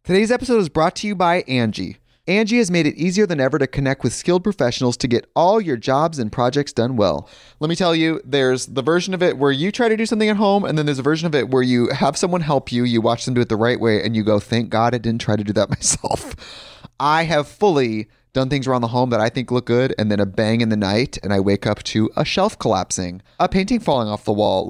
Today's episode is brought to you by Angie. Angie has made it easier than ever to connect with skilled professionals to get all your jobs and projects done well. Let me tell you, there's the version of it where you try to do something at home, and then there's a version of it where you have someone help you, you watch them do it the right way, and you go, thank God I didn't try to do that myself. I have fully done things around the home that I think look good, and then a bang in the night, and I wake up to a shelf collapsing, a painting falling off the wall.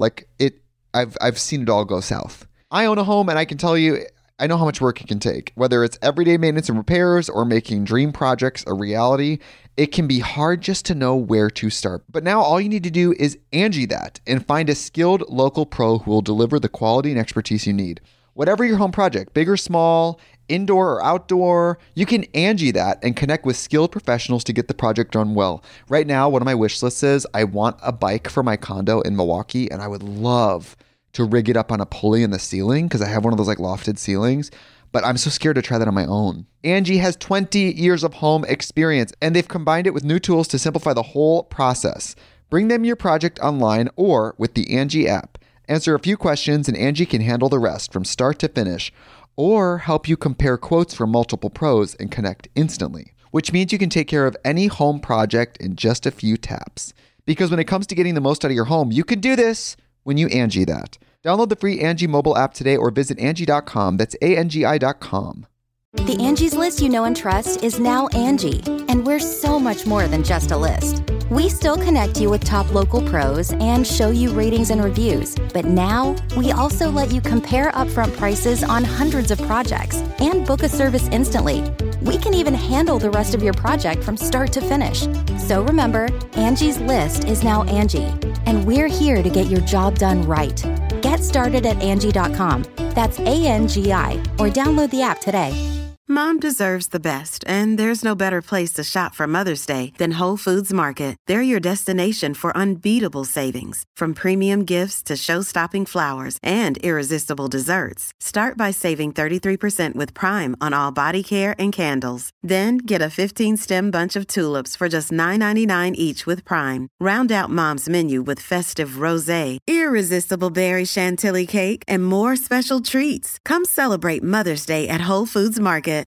I've seen it all go south. I own a home, and I can tell you, I know how much work it can take. Whether it's everyday maintenance and repairs or making dream projects a reality, it can be hard just to know where to start. But now all you need to do is Angie that and find a skilled local pro who will deliver the quality and expertise you need. Whatever your home project, big or small, indoor or outdoor, you can Angie that and connect with skilled professionals to get the project done well. Right now, one of my wish lists is I want a bike for my condo in Milwaukee, and I would love to rig it up on a pulley in the ceiling because I have one of those like lofted ceilings, but I'm so scared to try that on my own. Angie has 20 years of home experience, and they've combined it with new tools to simplify the whole process. Bring them your project online or with the Angie app. Answer a few questions and Angie can handle the rest from start to finish, or help you compare quotes from multiple pros and connect instantly, which means you can take care of any home project in just a few taps. Because when it comes to getting the most out of your home, you can do this when you Angie that. Download the free Angie mobile app today or visit Angie.com. That's ANGI.com. The Angie's List you know and trust is now Angie, and we're so much more than just a list. We still connect you with top local pros and show you ratings and reviews, but now we also let you compare upfront prices on hundreds of projects and book a service instantly. We can even handle the rest of your project from start to finish. So remember, Angie's List is now Angie, and we're here to get your job done right. Get started at Angie.com. That's ANGI, or download the app today. Mom deserves the best, and there's no better place to shop for Mother's Day than Whole Foods Market. They're your destination for unbeatable savings, from premium gifts to show-stopping flowers and irresistible desserts. Start by saving 33% with Prime on all body care and candles. Then get a 15-stem bunch of tulips for just $9.99 each with Prime. Round out Mom's menu with festive rosé, irresistible berry chantilly cake, and more special treats. Come celebrate Mother's Day at Whole Foods Market.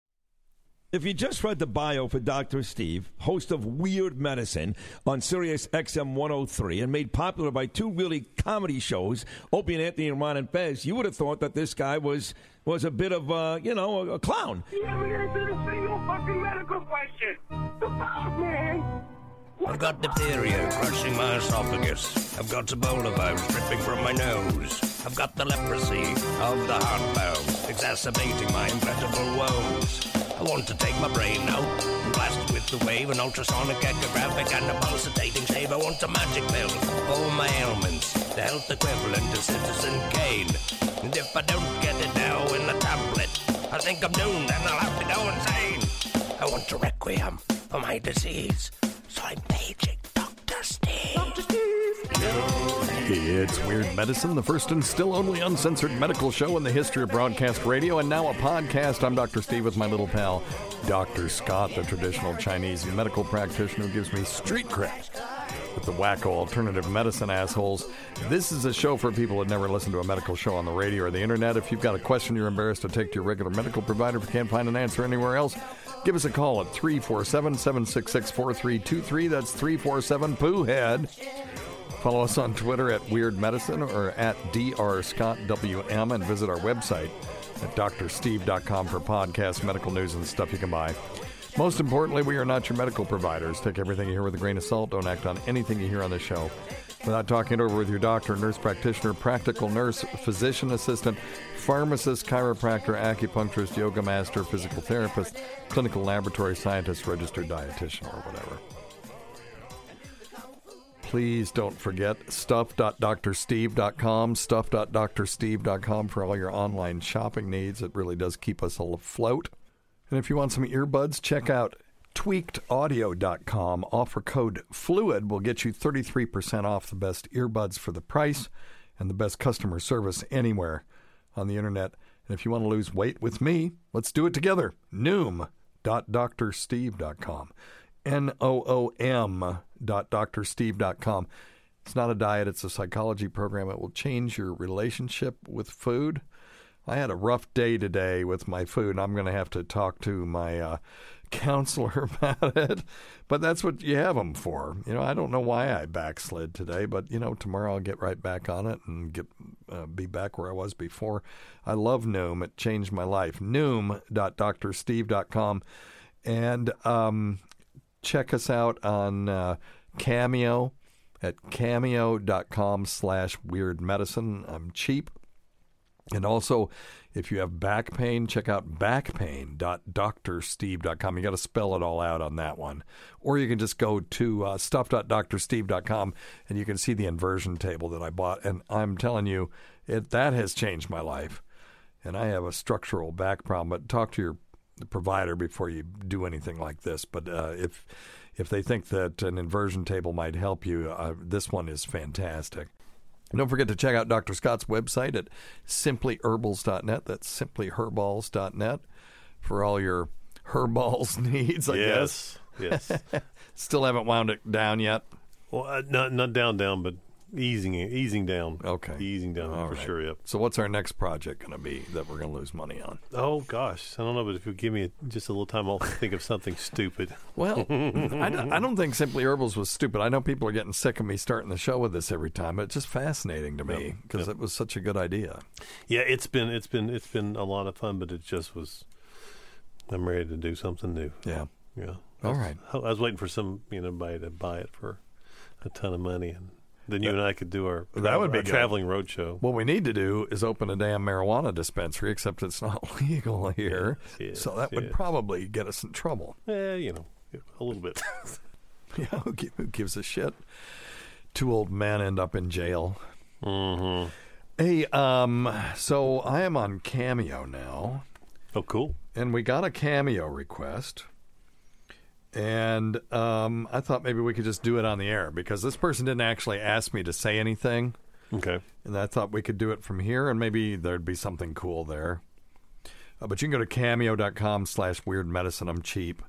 If you just read the bio for Dr. Steve, host of Weird Medicine on Sirius XM 103 and made popular by two really comedy shows, Opie and Anthony and Ron and Fez, you would have thought that this guy was a bit of, a clown. You never answered a single fucking medical question. The fuck, man? I've got diphtheria crushing my esophagus. I've got Ebola virus dripping from my nose. I've got the leprosy of the heart valve, exacerbating my incredible woes. I want to take my brain out and blast it with the wave, an ultrasonic, echographic, and a pulsating shave. I want a magic pill for all my ailments, the health equivalent of Citizen Kane. And if I don't get it now in a tablet, I think I'm doomed and I'll have to go insane. I want a requiem for my disease, so I'm paging Dr. Steve. Dr. Steve. It's Weird Medicine, the first and still only uncensored medical show in the history of broadcast radio, and now a podcast. I'm Dr. Steve with my little pal, Dr. Scott, the traditional Chinese medical practitioner who gives me street cred with the wacko alternative medicine assholes. This is a show for people that never listen to a medical show on the radio or the internet. If you've got a question you're embarrassed to take to your regular medical provider, if you can't find an answer anywhere else, give us a call at 347-766-4323. That's 347-POO-HEAD. Follow us on Twitter at Weird Medicine or at DrScottWM, and visit our website at drsteve.com for podcasts, medical news, and stuff you can buy. Most importantly, we are not your medical providers. Take everything you hear with a grain of salt. Don't act on anything you hear on the show without talking it over with your doctor, nurse practitioner, practical nurse, physician assistant, pharmacist, chiropractor, acupuncturist, yoga master, physical therapist, clinical laboratory scientist, registered dietitian, or whatever. Please don't forget stuff.drsteve.com, stuff.drsteve.com for all your online shopping needs. It really does keep us afloat. And if you want some earbuds, check out tweakedaudio.com. Offer code FLUID will get you 33% off the best earbuds for the price and the best customer service anywhere on the internet. And if you want to lose weight with me, let's do it together. Noom.drsteve.com. Noom.drsteve.com. It's not a diet, it's a psychology program. It will change your relationship with food. I had a rough day today with my food, and I'm going to have to talk to my counselor about it. But that's what you have them for. I don't know why I backslid today, but, tomorrow I'll get right back on it and be back where I was before. I love Noom. It changed my life. Noom.drsteve.com. And check us out on Cameo at cameo.com/weirdmedicine. I'm cheap. And also, if you have back pain, check out backpain.drsteve.com. You got to spell it all out on that one. Or you can just go to stuff.drsteve.com and you can see the inversion table that I bought. And I'm telling you, that has changed my life. And I have a structural back problem. But talk to your provider before you do anything like this. But if they think that an inversion table might help you, this one is fantastic. And don't forget to check out Dr. Scott's website at simplyherbals.net. That's simplyherbals.net for all your herballs needs, I guess. Yes. Still haven't wound it down yet? Well, not down, but easing down. Okay. Easing down all for right. sure, yep. So what's our next project going to be that we're going to lose money on? Oh, gosh. I don't know, but if you give me just a little time, I'll think of something stupid. Well, I don't think Simply Herbals was stupid. I know people are getting sick of me starting the show with this every time, but it's just fascinating to me because it was such a good idea. Yeah, it's been a lot of fun, but it just was. I'm ready to do something new. Yeah. All right. I was waiting for somebody to buy it for a ton of money, and then you and I could do our traveling road show. What we need to do is open a damn marijuana dispensary, except it's not legal here. Yes, so that would probably get us in trouble. A little bit. Yeah, who gives a shit? 2 old men end up in jail. Mm-hmm. Hey, so I am on Cameo now. Oh, cool. And we got a Cameo request. And I thought maybe we could just do it on the air because this person didn't actually ask me to say anything. Okay. And I thought we could do it from here, and maybe there'd be something cool there. But you can go to cameo.com/weirdmedicine. I'm cheap.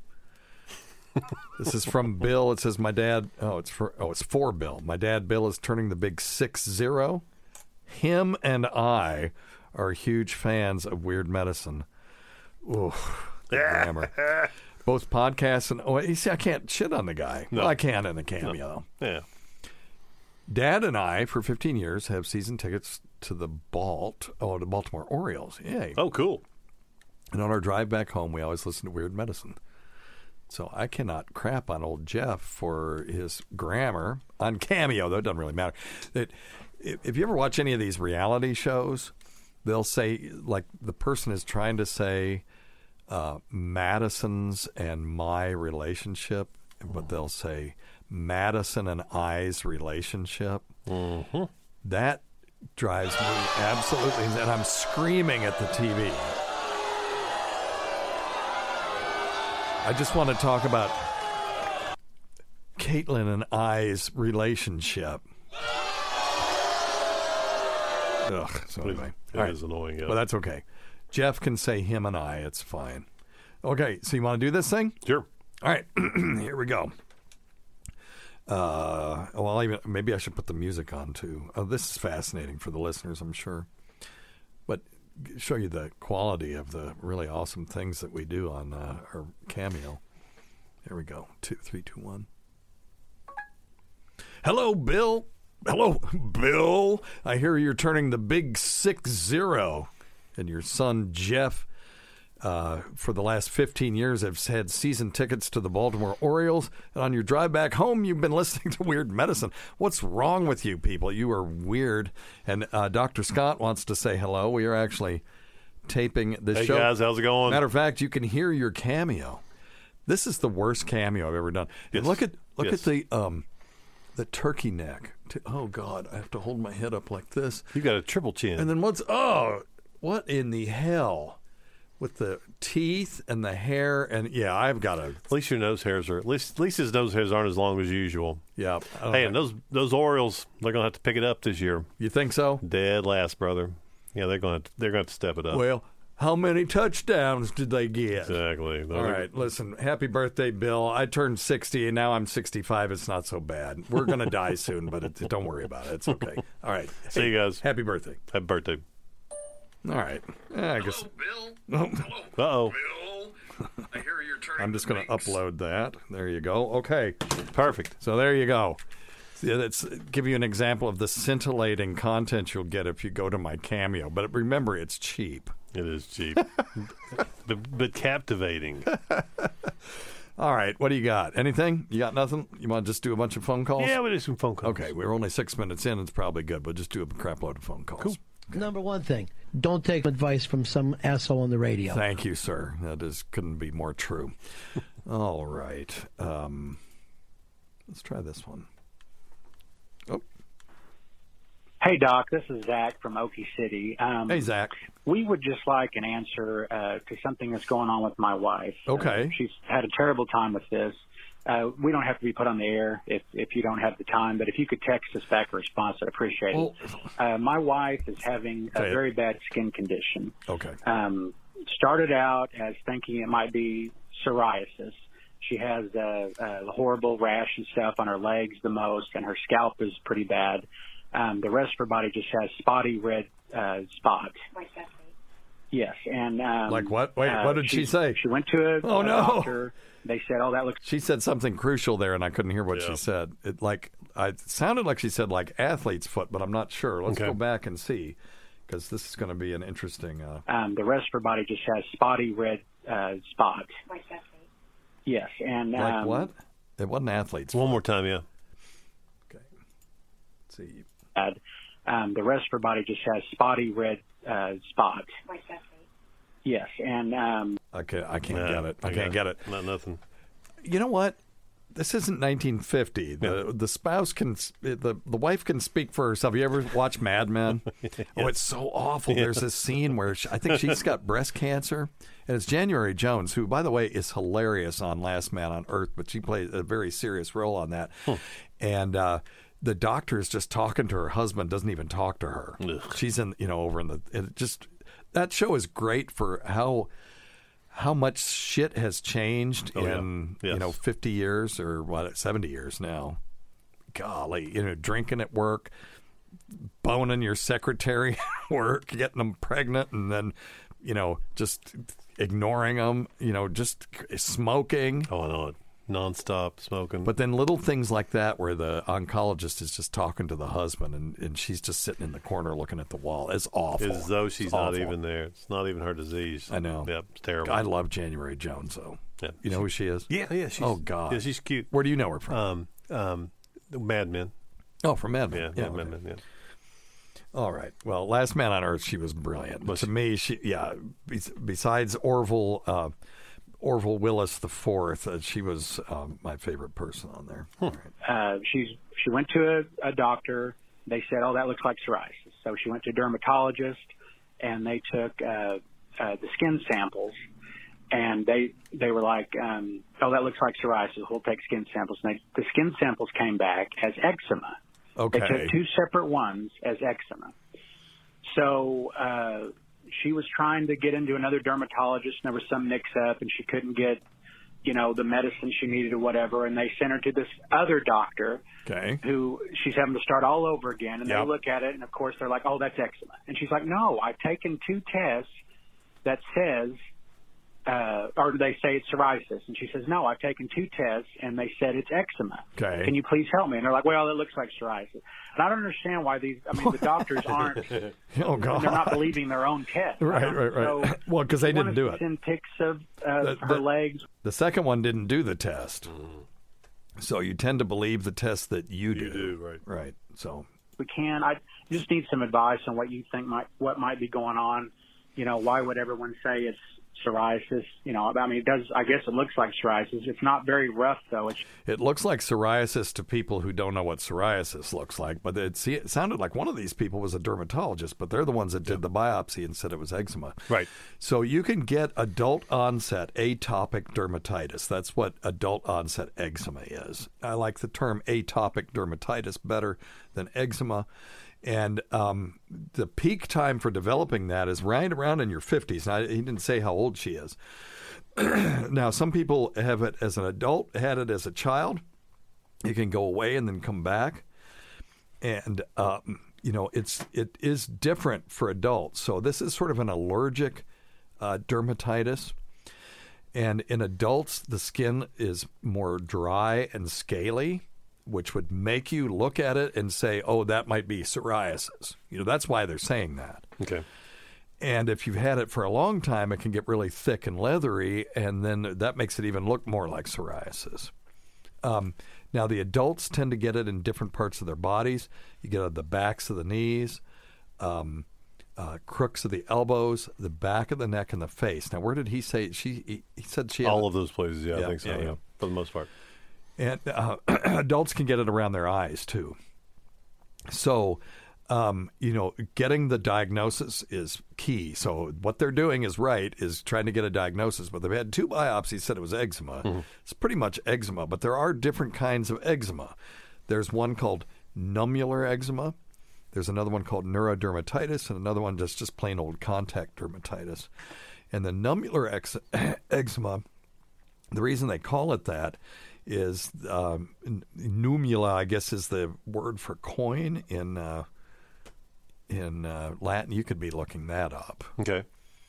This is from Bill. It says, my dad... it's for Bill. My dad, Bill, is turning the big 60. Him and I are huge fans of Weird Medicine. Ooh, the grammar. Both podcasts and... you see, I can't shit on the guy. No. Well, I can in the Cameo. No. Yeah. Dad and I, for 15 years, have season tickets to the Baltimore Orioles. Yay. Oh, cool. And on our drive back home, we always listen to Weird Medicine. So I cannot crap on old Jeff for his grammar on Cameo, though it doesn't really matter. If you ever watch any of these reality shows, they'll say, like, the person is trying to say Madison's and my relationship, but they'll say Madison and I's relationship. Mm-hmm. That drives me absolutely insane. And I'm screaming at the TV. I just want to talk about Caitlin and I's relationship. Ugh. So anyway, it is annoying. Yeah. Well, that's okay. Jeff can say him and I. It's fine. Okay, so you want to do this thing? Sure. All right, here we go. Maybe I should put the music on too. Oh, this is fascinating for the listeners, I'm sure. But show you the quality of the really awesome things that we do on our Cameo. Here we go. 2, 3, 2, 1. Hello, Bill. Hello, Bill. I hear you're turning the big 60, and your son Jeff, for the last 15 years, have had season tickets to the Baltimore Orioles. And on your drive back home, you've been listening to Weird Medicine. What's wrong with you people? You are weird. And Dr. Scott wants to say hello. We are actually taping this show. Hey, guys, how's it going? Matter of fact, you can hear your Cameo. This is the worst Cameo I've ever done. Yes. And look at Yes. the turkey neck. Oh, God, I have to hold my head up like this. You got a triple chin. And then what in the hell? With the teeth and the hair, and I've got a... At least your nose hairs at least his nose hairs aren't as long as usual. Yeah. Hey, and those Orioles, they're going to have to pick it up this year. You think so? Dead last, brother. Yeah, they're going to have to step it up. Well, how many touchdowns did they get? Exactly. All right, listen, happy birthday, Bill. I turned 60, and now I'm 65. It's not so bad. We're going to die soon, but don't worry about it. It's okay. All right. See you guys. Happy birthday. Happy birthday. All right. Yeah, I guess. Bill. Uh-oh. Bill. I hear you're turning. I'm just going to the brakes. upload that. There you go. Okay. Perfect. So there you go. See, that's give you an example of the scintillating content you'll get if you go to my Cameo. But remember, it's cheap. It is cheap, but captivating. All right. What do you got? Anything? You got nothing? You want to just do a bunch of phone calls? Yeah, we'll do some phone calls. Okay. We're only 6 minutes in. It's probably good. We'll just do a crap load of phone calls. Cool. Number one thing, don't take advice from some asshole on the radio. Thank you, sir. That couldn't be more true. All right. Let's try this one. Oh. Hey, Doc. This is Zach from Okie City. Hey, Zach. We would just like an answer to something that's going on with my wife. Okay. She's had a terrible time with this. We don't have to be put on the air if you don't have the time, but if you could text us back a response, I'd appreciate it. My wife is having a very bad skin condition. Okay. Started out as thinking it might be psoriasis. She has a horrible rash and stuff on her legs the most, and her scalp is pretty bad. The rest of her body just has spotty red spots. Like that. Yes, and like what? Wait, what did she say? She went to a doctor. They said, "Oh, that looks." She said something crucial there, and I couldn't hear what she said. It sounded like she said like athlete's foot, but I'm not sure. Let's go back and see, because this is going to be an interesting. The rest of her body just has spotty red spots. Like that. Yes, and like what? It wasn't athlete's. One more time, yeah. Okay. Let's see. The rest of her body just has spotty red spots. Like that. Yes, and I can't get it. I can't get it. Not nothing. You know what? This isn't 1950. The spouse can the wife can speak for herself. You ever watch Mad Men? Yes. Oh, it's so awful. Yeah. There's this scene where I think she's got breast cancer, and it's January Jones, who, by the way, is hilarious on Last Man on Earth, but she plays a very serious role on that. And the doctor is just talking to her husband, doesn't even talk to her. Ugh. She's over in the that show is great for how much shit has changed in 50 years or 70 years now. Golly, drinking at work, boning your secretary at work, getting them pregnant, and then just ignoring them, just smoking. Oh, I know. Nonstop smoking. But then little things like that where the oncologist is just talking to the husband and she's just sitting in the corner looking at the wall. It's awful. As though she's not even there. It's not even her disease. I know. Yep, it's terrible. I love January Jones, though. Yeah. You know who she is? Yeah. Oh, God. Yeah, she's cute. Where do you know her from? Mad Men. Oh, from Mad Men. Yeah, Mad Men, yeah. All right. Well, Last Man on Earth, she was brilliant. To me, besides Orville Willis IV, she was my favorite person on there. Right. She went to a doctor. They said, "Oh, that looks like psoriasis." So she went to a dermatologist, and they took the skin samples, and they were like, "Oh, that looks like psoriasis. We'll take skin samples." And the skin samples came back as eczema. Okay. They took two separate ones as eczema. So she was trying to get into another dermatologist, and there was some mix-up, and she couldn't get, the medicine she needed or whatever, and they sent her to this other doctor who she's having to start all over again, and they look at it, and, of course, they're like, "Oh, that's eczema." And she's like, "No, I've taken two tests that says or they say it's psoriasis." And she says, "No, I've taken two tests, and they said it's eczema. Okay. Can you please help me?" And they're like, "Well, it looks like psoriasis." And I don't understand why the doctors aren't, oh, God. they're not believing their own test. Right. So well, because they didn't do it. Send pics of her legs. The second one didn't do the test. So you tend to believe the test that you do. You do, Right. So we can. I just need some advice on what you think what might be going on. Why would everyone say it's psoriasis? I guess it looks like psoriasis. It's not very rough, though. It looks like psoriasis to people who don't know what psoriasis looks like. But it sounded like one of these people was a dermatologist, but they're the ones that did the biopsy and said it was eczema. Right. So you can get adult onset atopic dermatitis. That's what adult onset eczema is. I like the term atopic dermatitis better than eczema. And the peak time for developing that is right around in your 50s. Now, he didn't say how old she is. Now, some people have it as an adult, had it as a child. It can go away and then come back. And it is different for adults. So this is sort of an allergic dermatitis. And in adults, the skin is more dry and scaly, which would make you look at it and say, oh, that might be psoriasis. That's why they're saying that. Okay. And if you've had it for a long time, it can get really thick and leathery, and then that makes it even look more like psoriasis. Now, the adults tend to get it in different parts of their bodies. You get it at the backs of the knees, crooks of the elbows, the back of the neck, and the face. Now, where did he say he said she had all of those places? Yeah, I think so. Yeah, for the most part. And adults can get it around their eyes too. So, getting the diagnosis is key. So what they're doing is trying to get a diagnosis. But they've had 2 biopsies, said it was eczema. Mm-hmm. It's pretty much eczema, but there are different kinds of eczema. There's one called nummular eczema. There's another one called neurodermatitis, and another one that's just plain old contact dermatitis. And the nummular eczema, the reason they call it that is numula, I guess, is the word for coin in Latin. You could be looking that up. Okay.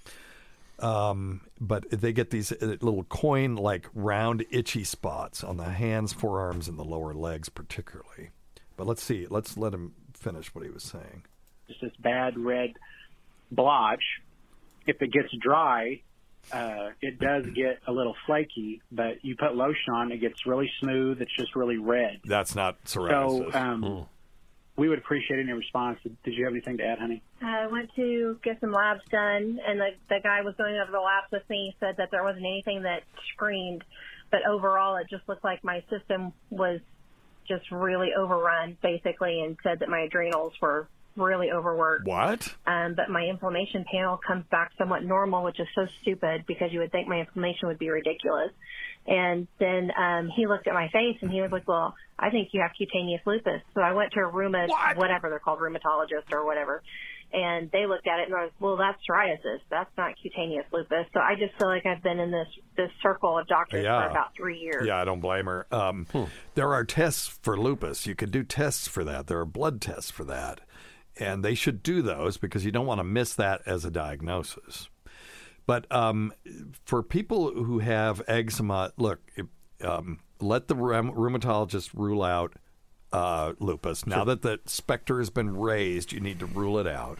But they get these little coin-like round itchy spots on the hands, forearms, and the lower legs particularly. But let's see. Let's let him finish what he was saying. Just this bad red blotch. If it gets dry, it does get a little flaky, but you put lotion on, it gets really smooth. It's just really red. That's not psoriasis. So we would appreciate any response. Did you have anything to add, honey? I went to get some labs done, and the guy was going over the labs with me, said that there wasn't anything that screamed, but overall it just looked like my system was just really overrun, basically, and said that my adrenals were really overworked. What? But my inflammation panel comes back somewhat normal, which is so stupid because you would think my inflammation would be ridiculous. And then he looked at my face and he was like, well, I think you have cutaneous lupus. So I went to a whatever they're called, rheumatologist or whatever. And they looked at it and I was, well, that's psoriasis. That's not cutaneous lupus. So I just feel like I've been in this circle of doctors for about 3 years. Yeah, I don't blame her. There are tests for lupus. You can do tests for that. There are blood tests for that. And they should do those because you don't want to miss that as a diagnosis. But for people who have eczema, look, let the rheumatologist rule out lupus. Now that the specter has been raised, you need to rule it out.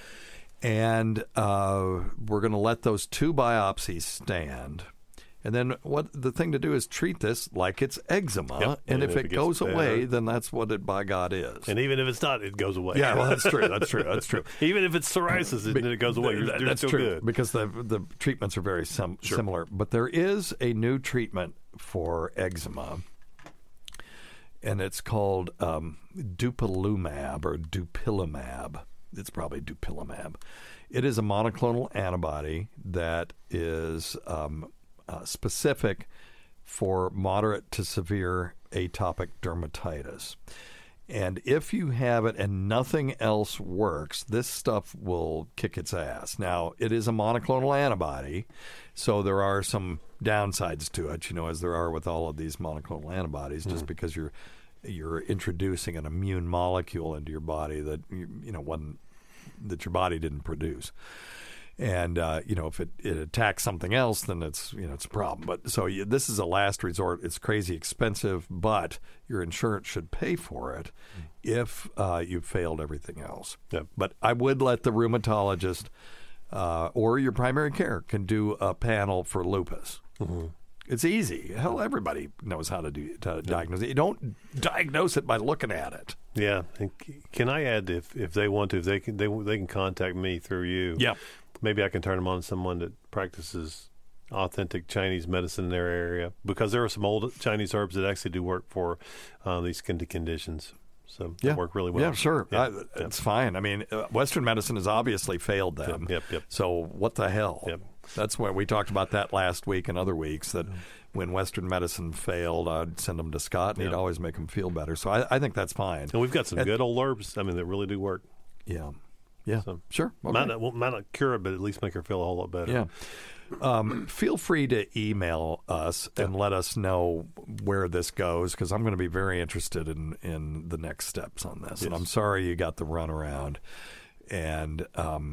And we're going to let those 2 biopsies stand. And then the thing to do is treat this like it's eczema. Yep. And if it goes away, then that's what it by God is. And even if it's not, it goes away. Yeah, well, that's true. That's true. That's true. Even if it's psoriasis and it goes away, you're still true, good. Because the treatments are very similar. But there is a new treatment for eczema, and it's called dupilumab or dupilumab. It's probably dupilumab. It is a monoclonal antibody that is specific for moderate to severe atopic dermatitis. And if you have it and nothing else works, this stuff will kick its ass. Now, it is a monoclonal antibody, so there are some downsides to it, as there are with all of these monoclonal antibodies, just because you're introducing an immune molecule into your body that one that your body didn't produce. And, if it attacks something else, then it's a problem. But so this is a last resort. It's crazy expensive, but your insurance should pay for it if you've failed everything else. Yep. But I would let the rheumatologist or your primary care can do a panel for lupus. Mm-hmm. It's easy. Hell, everybody knows how to diagnose it. You don't diagnose it by looking at it. Yeah. And can I add, if they want to, if they can contact me through you. Yeah. Maybe I can turn them on to someone that practices authentic Chinese medicine in their area, because there are some old Chinese herbs that actually do work for these conditions. So they work really well. Yeah, sure. It's fine. I mean, Western medicine has obviously failed them. Yep. So what the hell? Yep. That's why we talked about that last week and other weeks, that when Western medicine failed, I'd send them to Scott, and he'd always make them feel better. So I think that's fine. And we've got some good old herbs, that really do work. Yeah. Yeah, So, sure. Okay. Might not cure it, but at least make her feel a whole lot better. Yeah. Feel free to email us and let us know where this goes, because I'm going to be very interested in the next steps on this. Yes. And I'm sorry you got the runaround. And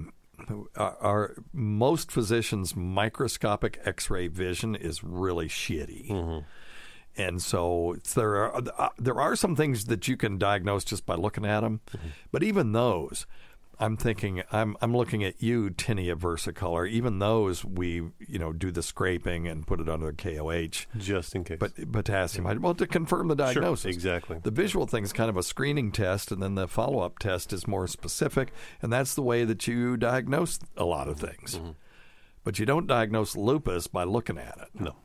our most physicians' microscopic X-ray vision is really shitty. Mm-hmm. And so there are some things that you can diagnose just by looking at them, but even those, I'm thinking, I'm looking at you, tinea versicolor. Even those, we do the scraping and put it under the KOH just in case. But potassium, well, to confirm the diagnosis. Sure, exactly. The visual thing is kind of a screening test, and then the follow-up test is more specific, and that's the way that you diagnose a lot of things. Mm-hmm. But you don't diagnose lupus by looking at it. No.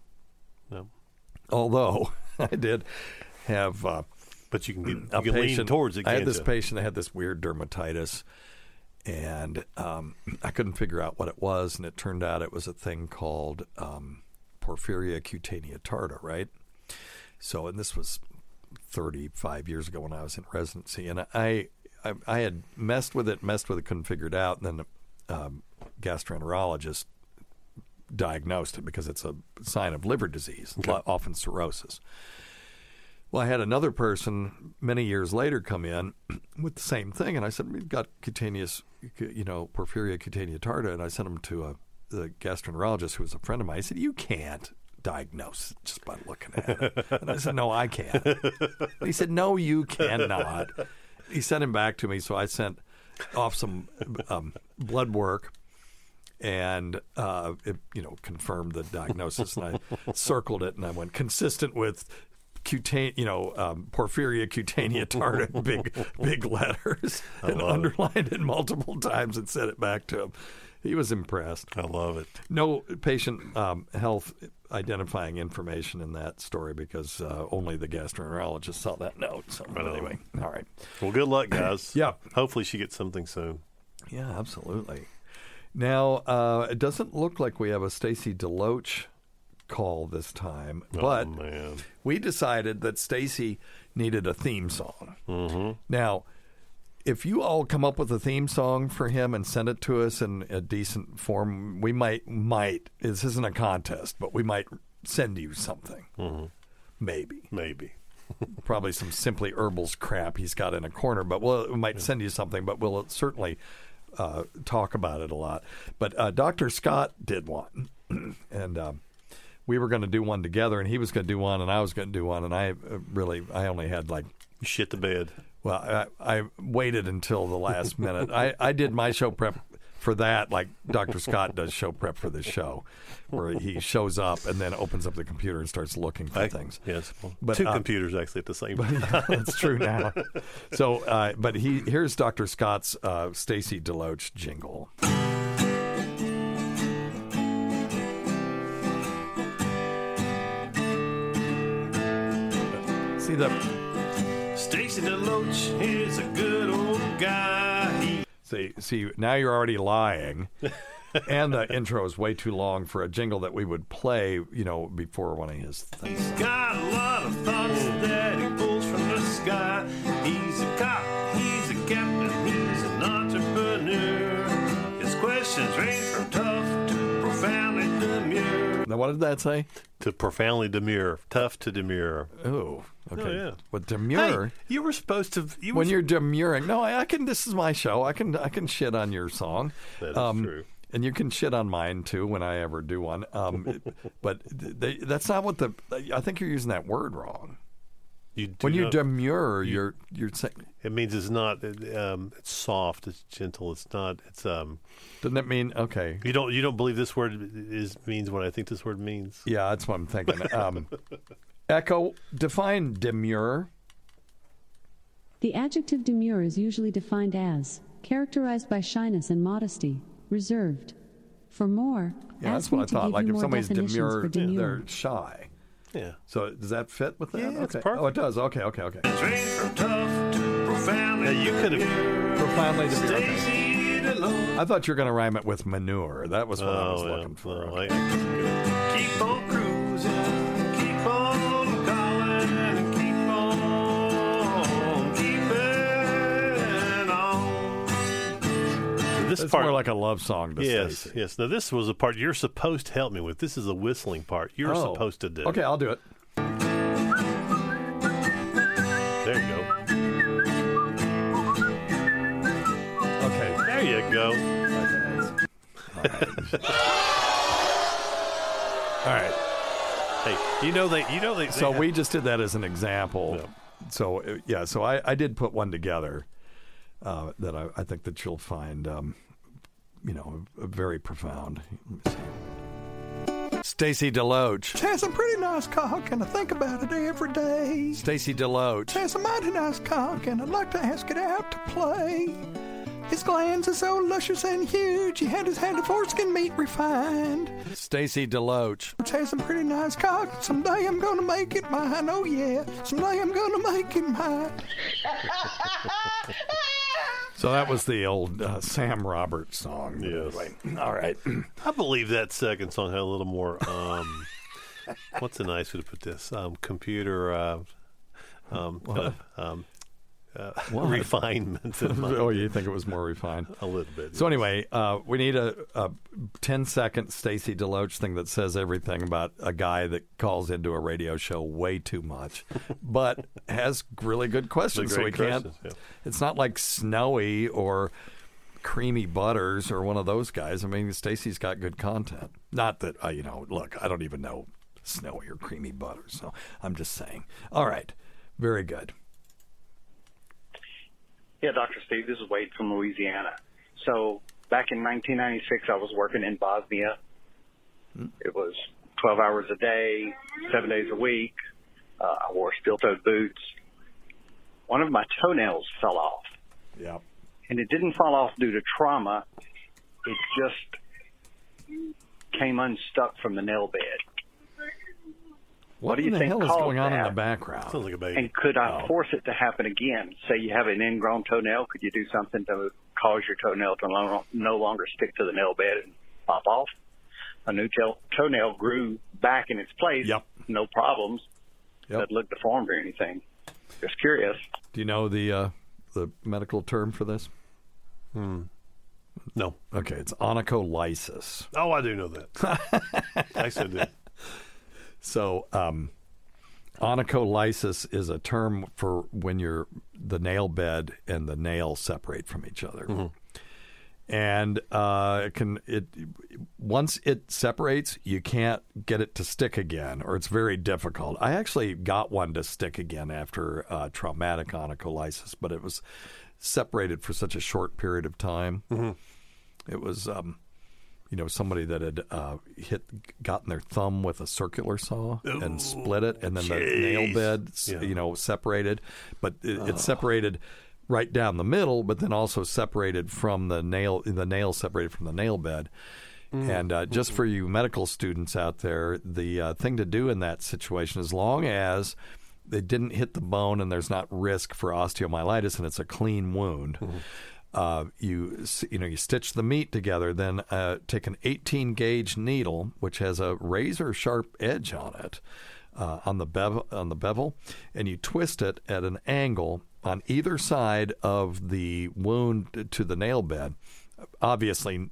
Although I did have, but you can a patient, lean towards it. I had this patient that had this weird dermatitis, and I couldn't figure out what it was, and it turned out it was a thing called Porphyria cutanea tarda, right? So, and this was 35 years ago when I was in residency, and I had messed with it, couldn't figure it out, and then gastroenterologist diagnosed it because it's a sign of liver disease, often cirrhosis. Well, I had another person many years later come in with the same thing, and I said, we've got cutaneous, Porphyria cutanea tarda, and I sent him to the gastroenterologist who was a friend of mine. He said, you can't diagnose it just by looking at it. And I said, no, I can. He said, no, you cannot. He sent him back to me, so I sent off some blood work, and it confirmed the diagnosis, and I circled it, and I went consistent with Porphyria cutanea tarda, big letters, and underlined it multiple times and sent it back to him. He was impressed. I love it. No patient health identifying information in that story because only the gastroenterologist saw that note. So anyway, all right. Well, good luck, guys. Yeah. Hopefully she gets something soon. Yeah, absolutely. Now, it doesn't look like we have a Stacy DeLoach call this time, but we decided that Stacy needed a theme song. Mm-hmm. Now, if you all come up with a theme song for him and send it to us in a decent form, we might, this isn't a contest, but we might send you something. Mm-hmm. Maybe. Probably some Simply Herbals crap he's got in a corner, but we might send you something, but we'll certainly talk about it a lot. But Dr. Scott did one, and we were going to do one together, and he was going to do one, and I was going to do one, and I only had like... You shit the bed. Well, I waited until the last minute. I did my show prep for that like Dr. Scott does show prep for this show, where he shows up and then opens up the computer and starts looking for things. Yes, but, two computers actually at the same time. That's true now. So, but here's Dr. Scott's Stacy DeLoach jingle. See the... Stacy DeLoach is a good old guy. See, now you're already lying. And the intro is way too long for a jingle that we would play, before one of his things. He's got a lot of thoughts that he pulls from the sky. He's a cop, he's a captain, he's an entrepreneur. His questions range from tough to profoundly demure. Now, what did that say? To profoundly demure. Tough to demure. Oh, okay. Oh, yeah. But demure. Hey, you were supposed to. When you're demuring, no, I can. This is my show. I can shit on your song. That is true. And you can shit on mine too when I ever do one. But that's not what I think you're using that word wrong. When you demure, you're saying it means it's not. It's soft. It's gentle. It's not. It's. Doesn't that mean okay? You don't believe this word means what I think this word means? Yeah, that's what I'm thinking. Echo, define demure. The adjective demure is usually defined as characterized by shyness and modesty, reserved. For more, that's what I thought. Like if somebody's demure, they're shy. Yeah. So does that fit with that? Yeah, okay. it's perfect. Oh, it does. Okay. From tough to profoundly. You could have profoundly demure. Okay. I thought you were going to rhyme it with manure. That was what I was looking for. Okay. Keep on cruising, keep on calling, keep on keeping on. It's more like a love song to Yes, Stacey. yes. Now, this was a part you're supposed to help me with. This is a whistling part you're supposed to do. Okay, I'll do it. There you go. Okay. There you go. All right. Hey, you know they. So we just did that as an example. Yeah. So so I did put one together that I think that you'll find, very profound. Stacey DeLoach. Has a pretty nice cock, and I think about it every day. Stacey DeLoach. Has a mighty nice cock, and I'd like to ask it out to play. His glands are so luscious and huge, he had his hand of foreskin meat refined. Stacey DeLoach. Has a pretty nice cock, someday I'm gonna make it mine, oh yeah, someday I'm gonna make it mine. So that was the old Sam Roberts song. Yes. All right. I believe that second song had a little more. What's a nice way to put this? Computer. Refinement. Oh, you think it was more refined? A little bit. So anyway, we need a 10-second Stacey DeLoach thing that says everything about a guy that calls into a radio show way too much, but has really good questions. So we can't. Yeah. It's not like Snowy or Creamy Butters or one of those guys. I mean, Stacey's got good content. Not that look, I don't even know Snowy or Creamy Butters, so I'm just saying. All right, very good. Yeah, Dr. Steve, this is Wade from Louisiana. So back in 1996, I was working in Bosnia. It was 12 hours a day, 7 days a week. I wore steel-toed boots. One of my toenails fell off. Yeah. And it didn't fall off due to trauma. It just came unstuck from the nail bed. What do you in the think hell is caused going on in that? the background? Sounds like a baby. And could I force it to happen again? Say you have an ingrown toenail, could you do something to cause your toenail to no longer stick to the nail bed and pop off? A new toenail grew back in its place, no problems. Doesn't look deformed or anything. Just curious. Do you know the medical term for this? No. Okay, it's onycholysis. Oh, I do know that. I said that. So, onycholysis is a term for when the nail bed and the nail separate from each other, and once it separates, you can't get it to stick again, or it's very difficult. I actually got one to stick again after traumatic onycholysis, but it was separated for such a short period of time. It was. Somebody that had gotten their thumb with a circular saw and split it, and then the nail bed, separated. But it separated right down the middle, but then also separated from the nail separated from the nail bed. And just for you medical students out there, the thing to do in that situation, as long as they didn't hit the bone and there's not risk for osteomyelitis and it's a clean wound, you stitch the meat together, then take an 18-gauge needle, which has a razor-sharp edge on it, on the bevel, and you twist it at an angle on either side of the wound to the nail bed. Obviously,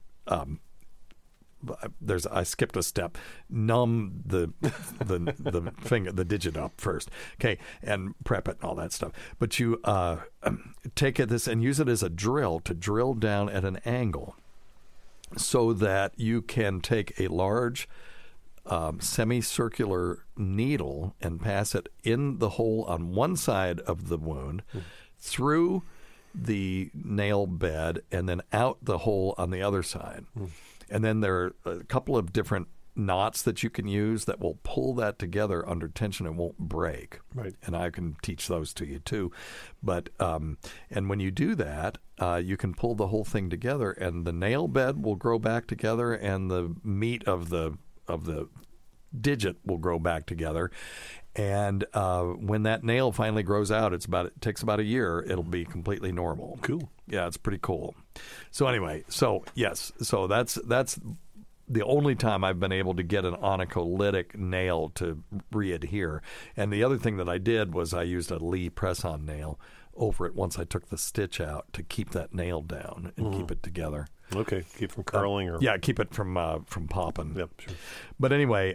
I skipped a step. Numb the finger, the digit up first, okay, and prep it and all that stuff. But you take this and use it as a drill to drill down at an angle, so that you can take a large semicircular needle and pass it in the hole on one side of the wound, through the nail bed, and then out the hole on the other side. And then there are a couple of different knots that you can use that will pull that together under tension and won't break. Right. And I can teach those to you too. But and when you do that, you can pull the whole thing together, and the nail bed will grow back together, and the meat of the digit will grow back together. And when that nail finally grows out, it takes about a year. It'll be completely normal. Cool. Yeah, it's pretty cool. So anyway, yes, that's the only time I've been able to get an onycholytic nail to readhere. And the other thing that I did was I used a Lee press-on nail over it once I took the stitch out to keep that nail down and keep it together. Okay, keep from curling or keep it from popping. Yep, sure. But anyway,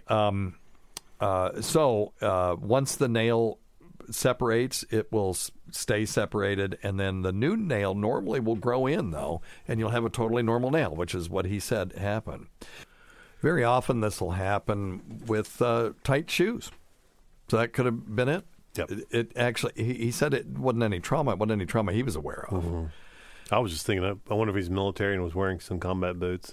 so once the nail separates, it will stay separated, and then the new nail normally will grow in, though, and you'll have a totally normal nail, which is what he said happened. Very often this will happen with tight shoes. So that could have been it. Yep. It actually, he said it wasn't any trauma. It wasn't any trauma he was aware of. Mm-hmm. I was just thinking, I wonder if he's military and was wearing some combat boots.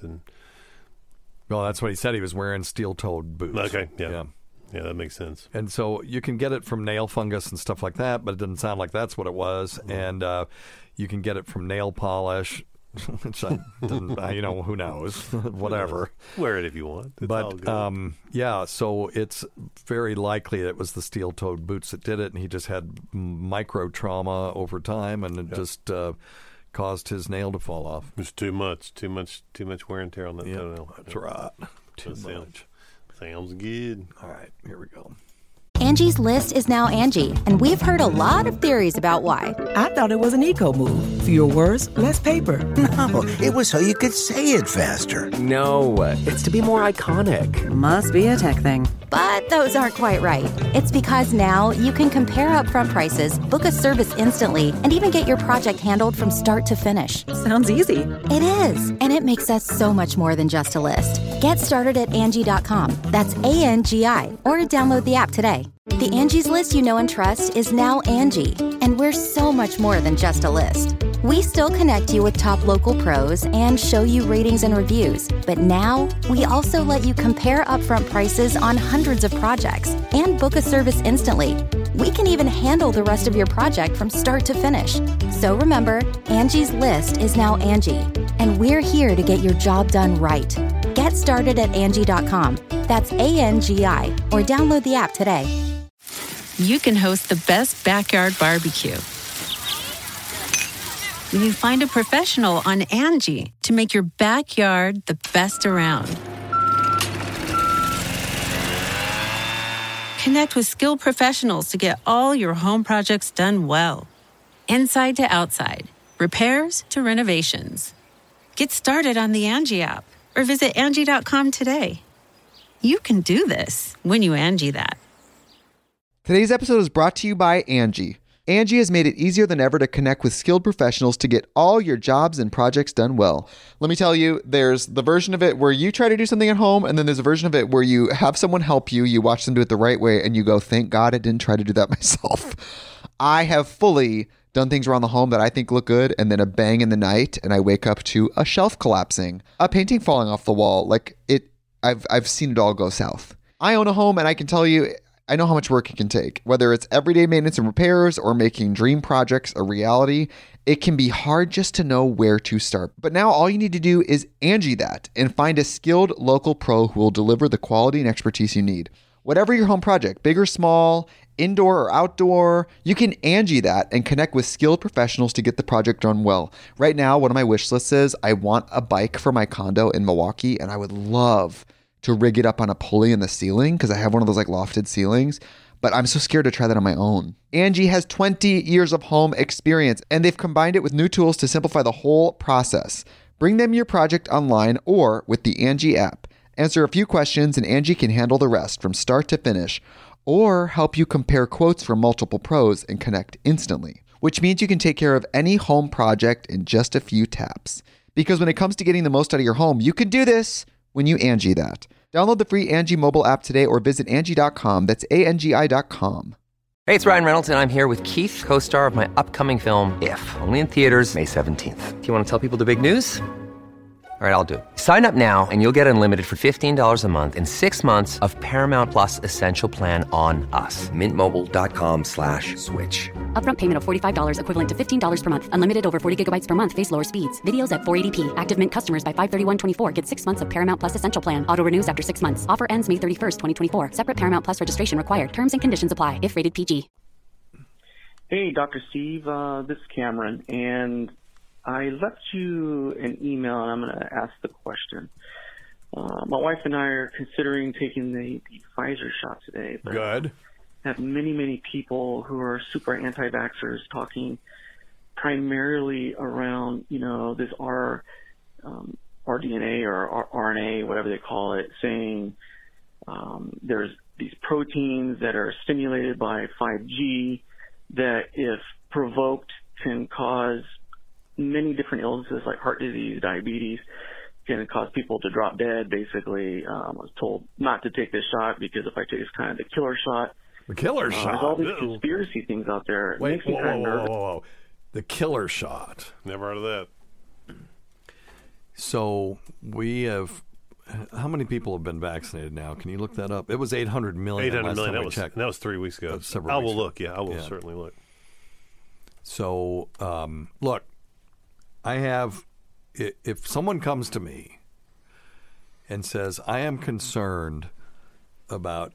Well, that's what he said. He was wearing steel-toed boots. Okay, yeah. Yeah, that makes sense. And so you can get it from nail fungus and stuff like that, but it didn't sound like that's what it was. Mm-hmm. And you can get it from nail polish, which I didn't, who knows? Whatever. Wear it if you want. It's all good. So it's very likely it was the steel-toed boots that did it, and he just had micro trauma over time, and it just caused his nail to fall off. It was too much wear and tear on that toenail. That's right. Too much. Sounds good. All right, here we go. Angie's List is now Angie, and we've heard a lot of theories about why. I thought it was an eco move. Fewer words, less paper. No, it was so you could say it faster. No, it's to be more iconic. Must be a tech thing. But those aren't quite right. It's because now you can compare upfront prices, book a service instantly, and even get your project handled from start to finish. Sounds easy. It is, and it makes us so much more than just a list. Get started at Angie.com. That's ANGI, or download the app today. The Angie's List you know and trust is now Angie, and we're so much more than just a list. We still connect you with top local pros and show you ratings and reviews, but now we also let you compare upfront prices on hundreds of projects and book a service instantly. We can even handle the rest of your project from start to finish. So remember, Angie's List is now Angie, and we're here to get your job done right. Get started at Angie.com. That's ANGI, or download the app today. You can host the best backyard barbecue when you find a professional on Angie to make your backyard the best around. Connect with skilled professionals to get all your home projects done well. Inside to outside, repairs to renovations. Get started on the Angie app or visit Angie.com today. You can do this when you Angie that. Today's episode is brought to you by Angie. Angie has made it easier than ever to connect with skilled professionals to get all your jobs and projects done well. Let me tell you, there's the version of it where you try to do something at home, and then there's a version of it where you have someone help you, you watch them do it the right way, and you go, thank God I didn't try to do that myself. I have fully done things around the home that I think look good, and then a bang in the night, and I wake up to a shelf collapsing, a painting falling off the wall. I've seen it all go south. I own a home, and I can tell you, I know how much work it can take. Whether it's everyday maintenance and repairs or making dream projects a reality, it can be hard just to know where to start. But now all you need to do is Angie that and find a skilled local pro who will deliver the quality and expertise you need. Whatever your home project, big or small, indoor or outdoor, you can Angie that and connect with skilled professionals to get the project done well. Right now, one of my wish lists is I want a bike for my condo in Milwaukee, and I would love to rig it up on a pulley in the ceiling because I have one of those lofted ceilings, but I'm so scared to try that on my own. Angie has 20 years of home experience, and they've combined it with new tools to simplify the whole process. Bring them your project online or with the Angie app. Answer a few questions and Angie can handle the rest from start to finish, or help you compare quotes from multiple pros and connect instantly, which means you can take care of any home project in just a few taps. Because when it comes to getting the most out of your home, you can do this when you Angie that. Download the free Angie mobile app today or visit Angie.com. That's ANGI.com. Hey, it's Ryan Reynolds, and I'm here with Keith, co-star of my upcoming film, If, only in theaters May 17th. Do you want to tell people the big news? All right, I'll do it. Sign up now and you'll get unlimited for $15 a month and 6 months of Paramount Plus Essential Plan on us. MintMobile.com/switch. Upfront payment of $45 equivalent to $15 per month. Unlimited over 40 gigabytes per month. Face lower speeds. Videos at 480p. Active Mint customers by 531.24 get 6 months of Paramount Plus Essential Plan. Auto renews after 6 months. Offer ends May 31st, 2024. Separate Paramount Plus registration required. Terms and conditions apply if rated PG. Hey, Dr. Steve. This is Cameron, and I left you an email, and I'm going to ask the question. My wife and I are considering taking the Pfizer shot today. But Good. Have many people who are super anti-vaxxers talking primarily around, this our rDNA or RNA, whatever they call it, saying there's these proteins that are stimulated by 5G that, if provoked, can cause many different illnesses like heart disease, diabetes, can cause people to drop dead, basically. I was told not to take this shot because if I take it's kind of the killer shot. The killer shot? There's all these conspiracy things out there. It Wait, makes me kind of nervous. The killer shot. Never heard of that. So we have, how many people have been vaccinated now? Can you look that up? It was 800 million. 800 million. That was 3 weeks ago. I will look. Yeah, I will certainly look. So, look, I have, if someone comes to me and says, I am concerned about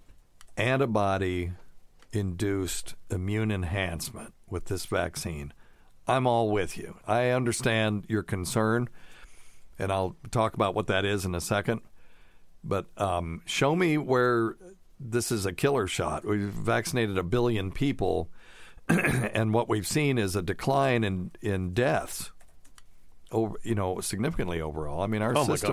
antibody-induced immune enhancement with this vaccine, I'm all with you. I understand your concern, and I'll talk about what that is in a second. But show me where this is a killer shot. We've vaccinated 1 billion people, and what we've seen is a decline in deaths. Significantly overall. I mean, our system,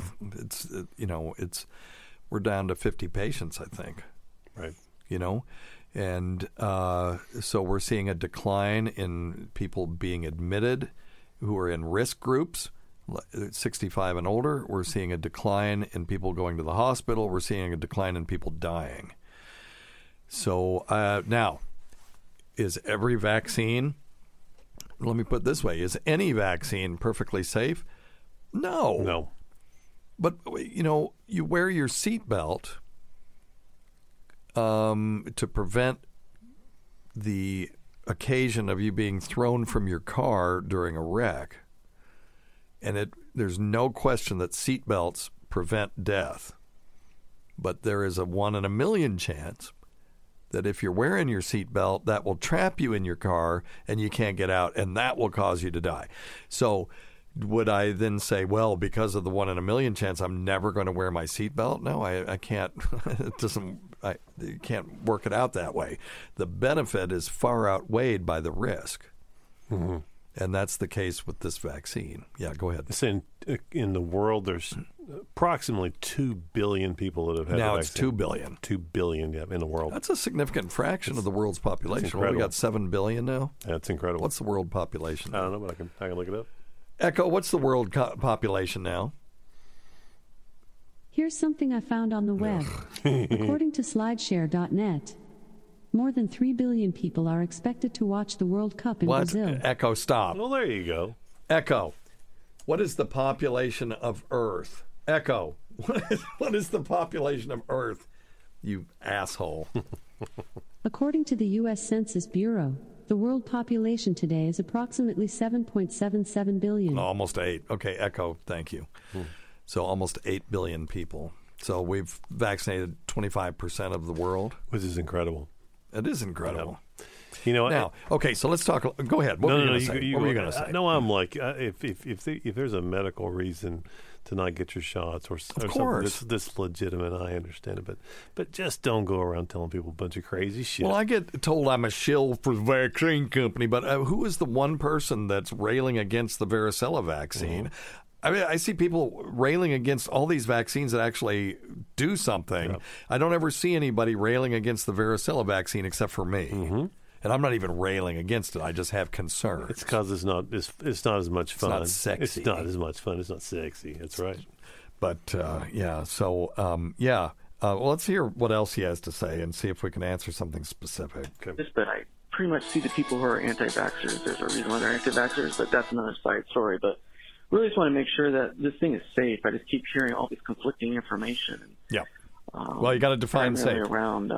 we're down to 50 patients, I think. Right. And so we're seeing a decline in people being admitted who are in risk groups, 65 and older. We're seeing a decline in people going to the hospital. We're seeing a decline in people dying. So now, is every vaccine, let me put it this way, is any vaccine perfectly safe? No. But, you wear your seatbelt to prevent the occasion of you being thrown from your car during a wreck. And there's no question that seatbelts prevent death. But there is a 1 in a million chance that if you're wearing your seatbelt, that will trap you in your car and you can't get out, and that will cause you to die. So would I then say, well, because of the 1 in a million chance, I'm never going to wear my seatbelt? No, I can't. You can't work it out that way. The benefit is far outweighed by the risk. Mm-hmm. And that's the case with this vaccine. Yeah, go ahead. In the world, there's approximately 2 billion people that have had now the it's vaccine. 2 billion. 2 billion, in the world. That's a significant fraction of the world's population. We got 7 billion now. That's incredible. What's the world population? I don't know, but I can look it up. Echo, what's the world population now? Here's something I found on the web. According to slideshare.net, more than 3 billion people are expected to watch the World Cup in Brazil. Echo, stop. Well, there you go. Echo, what is the population of Earth? Echo, what is the population of Earth? You asshole. According to the U.S. Census Bureau, the world population today is approximately 7.77 billion. Almost 8. Okay, Echo, thank you. So almost 8 billion people. So we've vaccinated 25% of the world. Which is incredible. It is incredible. Yeah. Now, okay, so let's talk. Go ahead. What were you going to say? No, I'm like, if there's a medical reason to not get your shots or something this legitimate, I understand it. But just don't go around telling people a bunch of crazy shit. Well, I get told I'm a shill for the vaccine company, but who is the one person that's railing against the varicella vaccine? Mm-hmm. I mean, I see people railing against all these vaccines that actually do something. Yep. I don't ever see anybody railing against the varicella vaccine except for me. Mm-hmm. And I'm not even railing against it. I just have concerns. It's because it's not as much fun. It's not sexy. It's not as much fun. It's not sexy. That's right. But, yeah. So, well, let's hear what else he has to say and see if we can answer something specific. Okay. But I pretty much see the people who are anti-vaxxers. There's a reason why they're anti-vaxxers, but that's another side story. But really just want to make sure that this thing is safe. I just keep hearing all this conflicting information. Yeah. Well, you got to define safe. Around,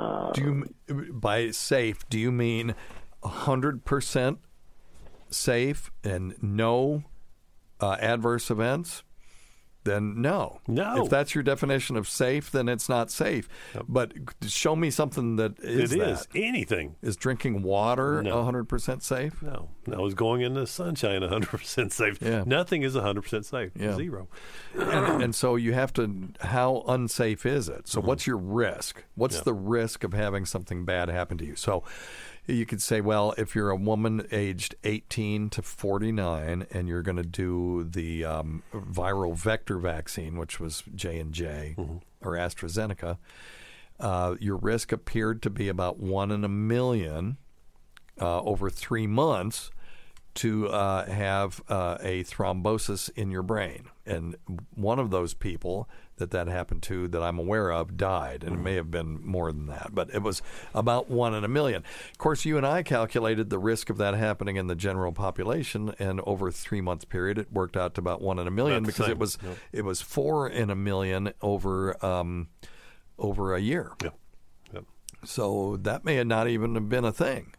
by safe, do you mean 100% safe and no adverse events? Then no. No. If that's your definition of safe, then it's not safe. Yep. But show me something that is anything. Is drinking water 100% safe? No. Is going in the sunshine 100% safe? Yeah. Nothing is 100% safe. Yeah. Zero. And so you have to, how unsafe is it? So what's your risk? What's the risk of having something bad happen to you? So You could say, well, if you're a woman aged 18 to 49 and you're going to do the viral vector vaccine, which was J&J or AstraZeneca, your risk appeared to be about 1 in a million over 3 months to have a thrombosis in your brain. And one of those people that happened to that I'm aware of died, and it may have been more than that, but it was about 1 in a million. Of course, you and I calculated the risk of that happening in the general population, and over a 3-month period, it worked out to about 1 in a million because it was 4 in a million over a year. Yep. Yep. So that may have not even have been a thing.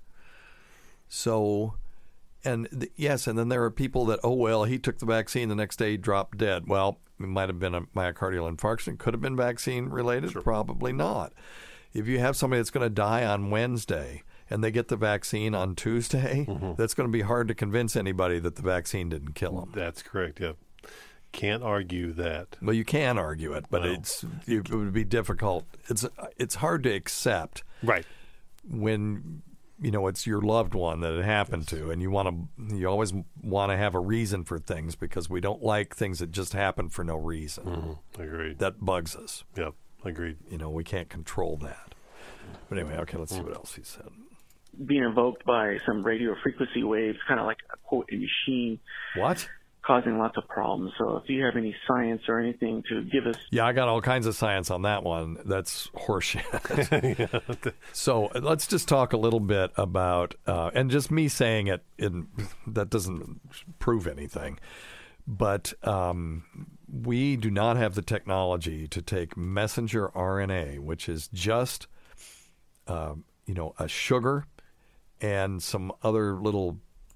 So... And yes, and then there are people that, oh, well, he took the vaccine, the next day he dropped dead. Well, it might have been a myocardial infarction. Could have been vaccine related. Sure. Probably not. If you have somebody that's going to die on Wednesday and they get the vaccine on Tuesday, that's going to be hard to convince anybody that the vaccine didn't kill them. That's correct, yeah. Can't argue that. Well, you can argue it, but it would be difficult. It's hard to accept. Right. When... it's your loved one that it happened to, and you always want to have a reason for things because we don't like things that just happen for no reason. Agreed. That bugs us. Yep, agreed. We can't control that. But anyway, okay, let's see what else he said. Being invoked by some radio frequency waves, kind of like a quote, a machine. What? Causing lots of problems. So if you have any science or anything to give us... Yeah, I got all kinds of science on that one. That's horseshit. So let's just talk a little bit about, and just me saying it, that doesn't prove anything, but we do not have the technology to take messenger RNA, which is just, a sugar and some other little,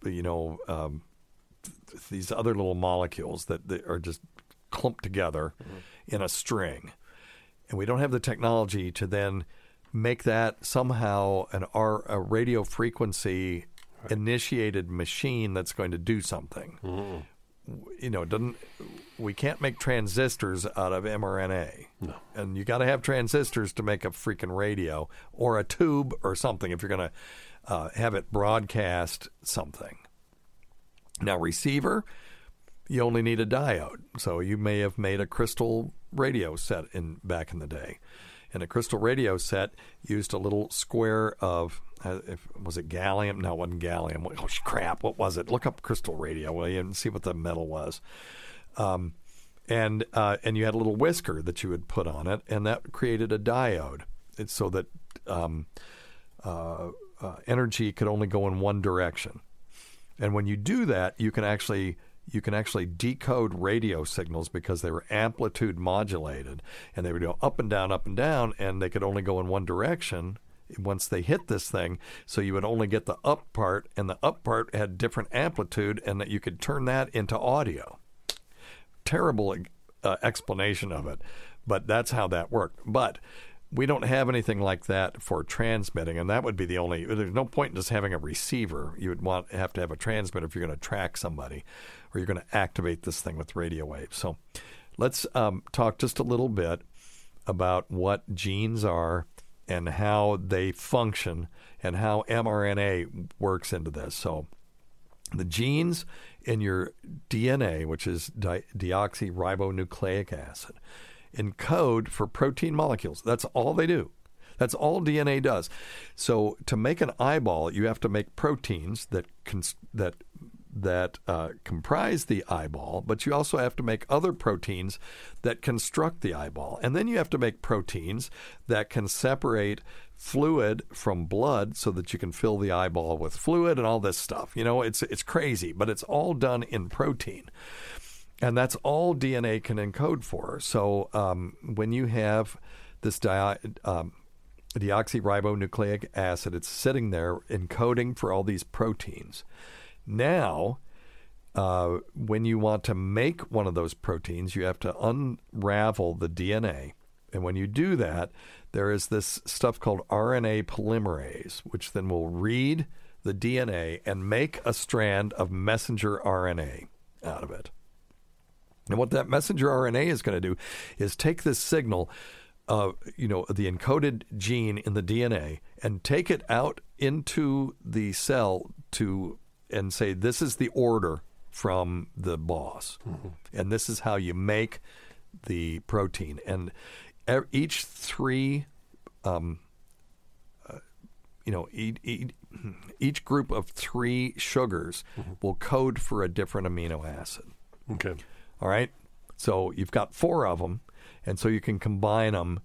these other little molecules that are just clumped together in a string. And we don't have the technology to then make that somehow a radio frequency initiated machine that's going to do something. We can't make transistors out of mRNA. No. And you got to have transistors to make a freaking radio or a tube or something if you're going to have it broadcast something. Now, receiver, you only need a diode. So you may have made a crystal radio set back in the day. And a crystal radio set used a little square of, was it gallium? No, it wasn't gallium. Oh, crap. What was it? Look up crystal radio, will you, and see what the metal was. And you had a little whisker that you would put on it, and that created a diode. It's so that energy could only go in one direction. And when you do that, you can actually decode radio signals because they were amplitude modulated, and they would go up and down, and they could only go in one direction once they hit this thing. So you would only get the up part, and the up part had different amplitude, and that you could turn that into audio. Terrible explanation of it, but that's how that worked. But we don't have anything like that for transmitting, and that would be the only. There's no point in just having a receiver. You would have to have a transmitter if you're going to track somebody, or you're going to activate this thing with radio waves. So, let's talk just a little bit about what genes are and how they function, and how mRNA works into this. So, the genes in your DNA, which is deoxyribonucleic acid, encode for protein molecules. That's all they do. That's all DNA does. So to make an eyeball, you have to make proteins that comprise the eyeball, but you also have to make other proteins that construct the eyeball. And then you have to make proteins that can separate fluid from blood so that you can fill the eyeball with fluid and all this stuff. It's crazy, but it's all done in protein. And that's all DNA can encode for. So when you have this deoxyribonucleic acid, it's sitting there encoding for all these proteins. Now, when you want to make one of those proteins, you have to unravel the DNA. And when you do that, there is this stuff called RNA polymerase, which then will read the DNA and make a strand of messenger RNA out of it. And what that messenger RNA is going to do is take this signal the encoded gene in the DNA and take it out into the cell and say, this is the order from the boss, and this is how you make the protein. And each three, each group of 3 sugars will code for a different amino acid. Okay. All right. So you've got 4 of them, and so you can combine them.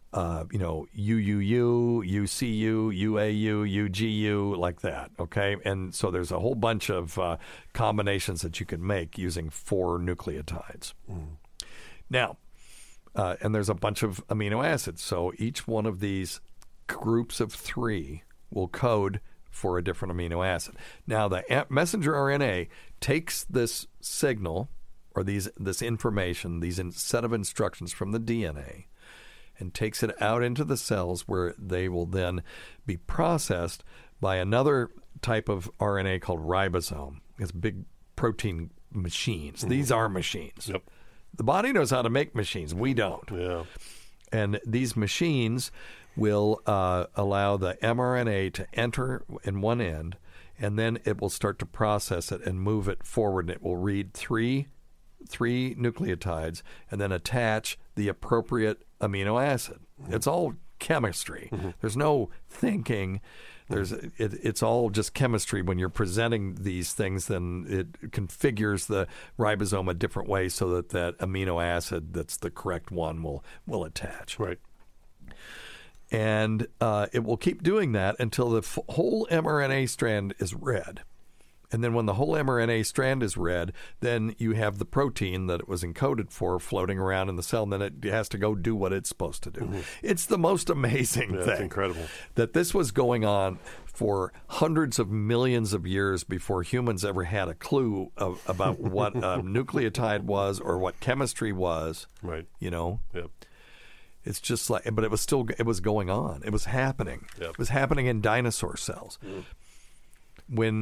UUU, UCU, UAU, UGU, like that. Okay. And so there's a whole bunch of combinations that you can make using 4 nucleotides. Now, and there's a bunch of amino acids. So each one of these groups of 3 will code for a different amino acid. Now, the messenger RNA takes this signal or this information, these set of instructions from the DNA, and takes it out into the cells where they will then be processed by another type of RNA called ribosome. It's big protein machines. These are machines. Yep. The body knows how to make machines. We don't. Yeah. And these machines will allow the mRNA to enter in one end, and then it will start to process it and move it forward, and it will read three nucleotides and then attach the appropriate amino acid. It's all chemistry. There's no thinking. It's all just chemistry. When you're presenting these things, then it configures the ribosome a different way so that amino acid that's the correct one will attach. Right. And it will keep doing that until the whole mRNA strand is read. And then when the whole mRNA strand is read, then you have the protein that it was encoded for floating around in the cell, and then it has to go do what it's supposed to do. It's the most amazing thing. It's incredible. That this was going on for hundreds of millions of years before humans ever had a clue about what a nucleotide was or what chemistry was. Right. Yep. It's just like, but it was going on. It was happening. Yep. It was happening in dinosaur cells. When...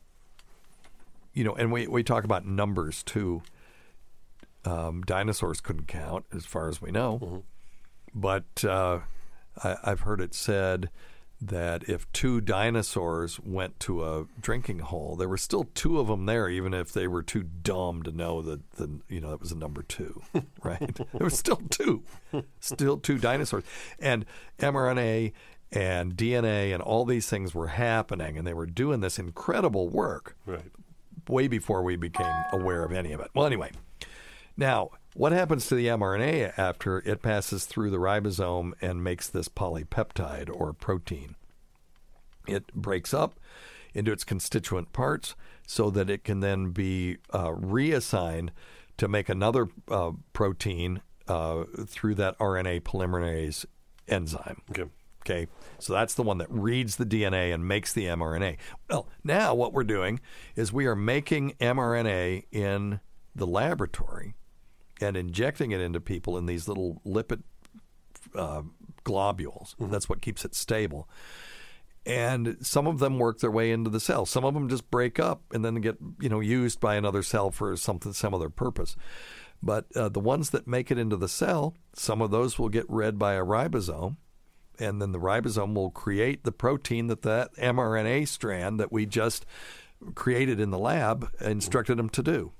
and we talk about numbers too. Dinosaurs couldn't count, as far as we know. But I've heard it said that if 2 dinosaurs went to a drinking hole, there were still 2 of them there, even if they were too dumb to know that it was a number 2, right? There was still 2 dinosaurs, and mRNA and DNA and all these things were happening, and they were doing this incredible work. Right. Way before we became aware of any of it. Well, anyway, now what happens to the mRNA after it passes through the ribosome and makes this polypeptide or protein? It breaks up into its constituent parts so that it can then be reassigned to make another protein through that RNA polymerase enzyme. Okay, so that's the one that reads the DNA and makes the mRNA. Well, now what we're doing is we are making mRNA in the laboratory and injecting it into people in these little lipid globules. That's what keeps it stable. And some of them work their way into the cell. Some of them just break up and then get used by another cell for some other purpose. But the ones that make it into the cell, some of those will get read by a ribosome. And then the ribosome will create the protein that mRNA strand that we just created in the lab instructed them to do.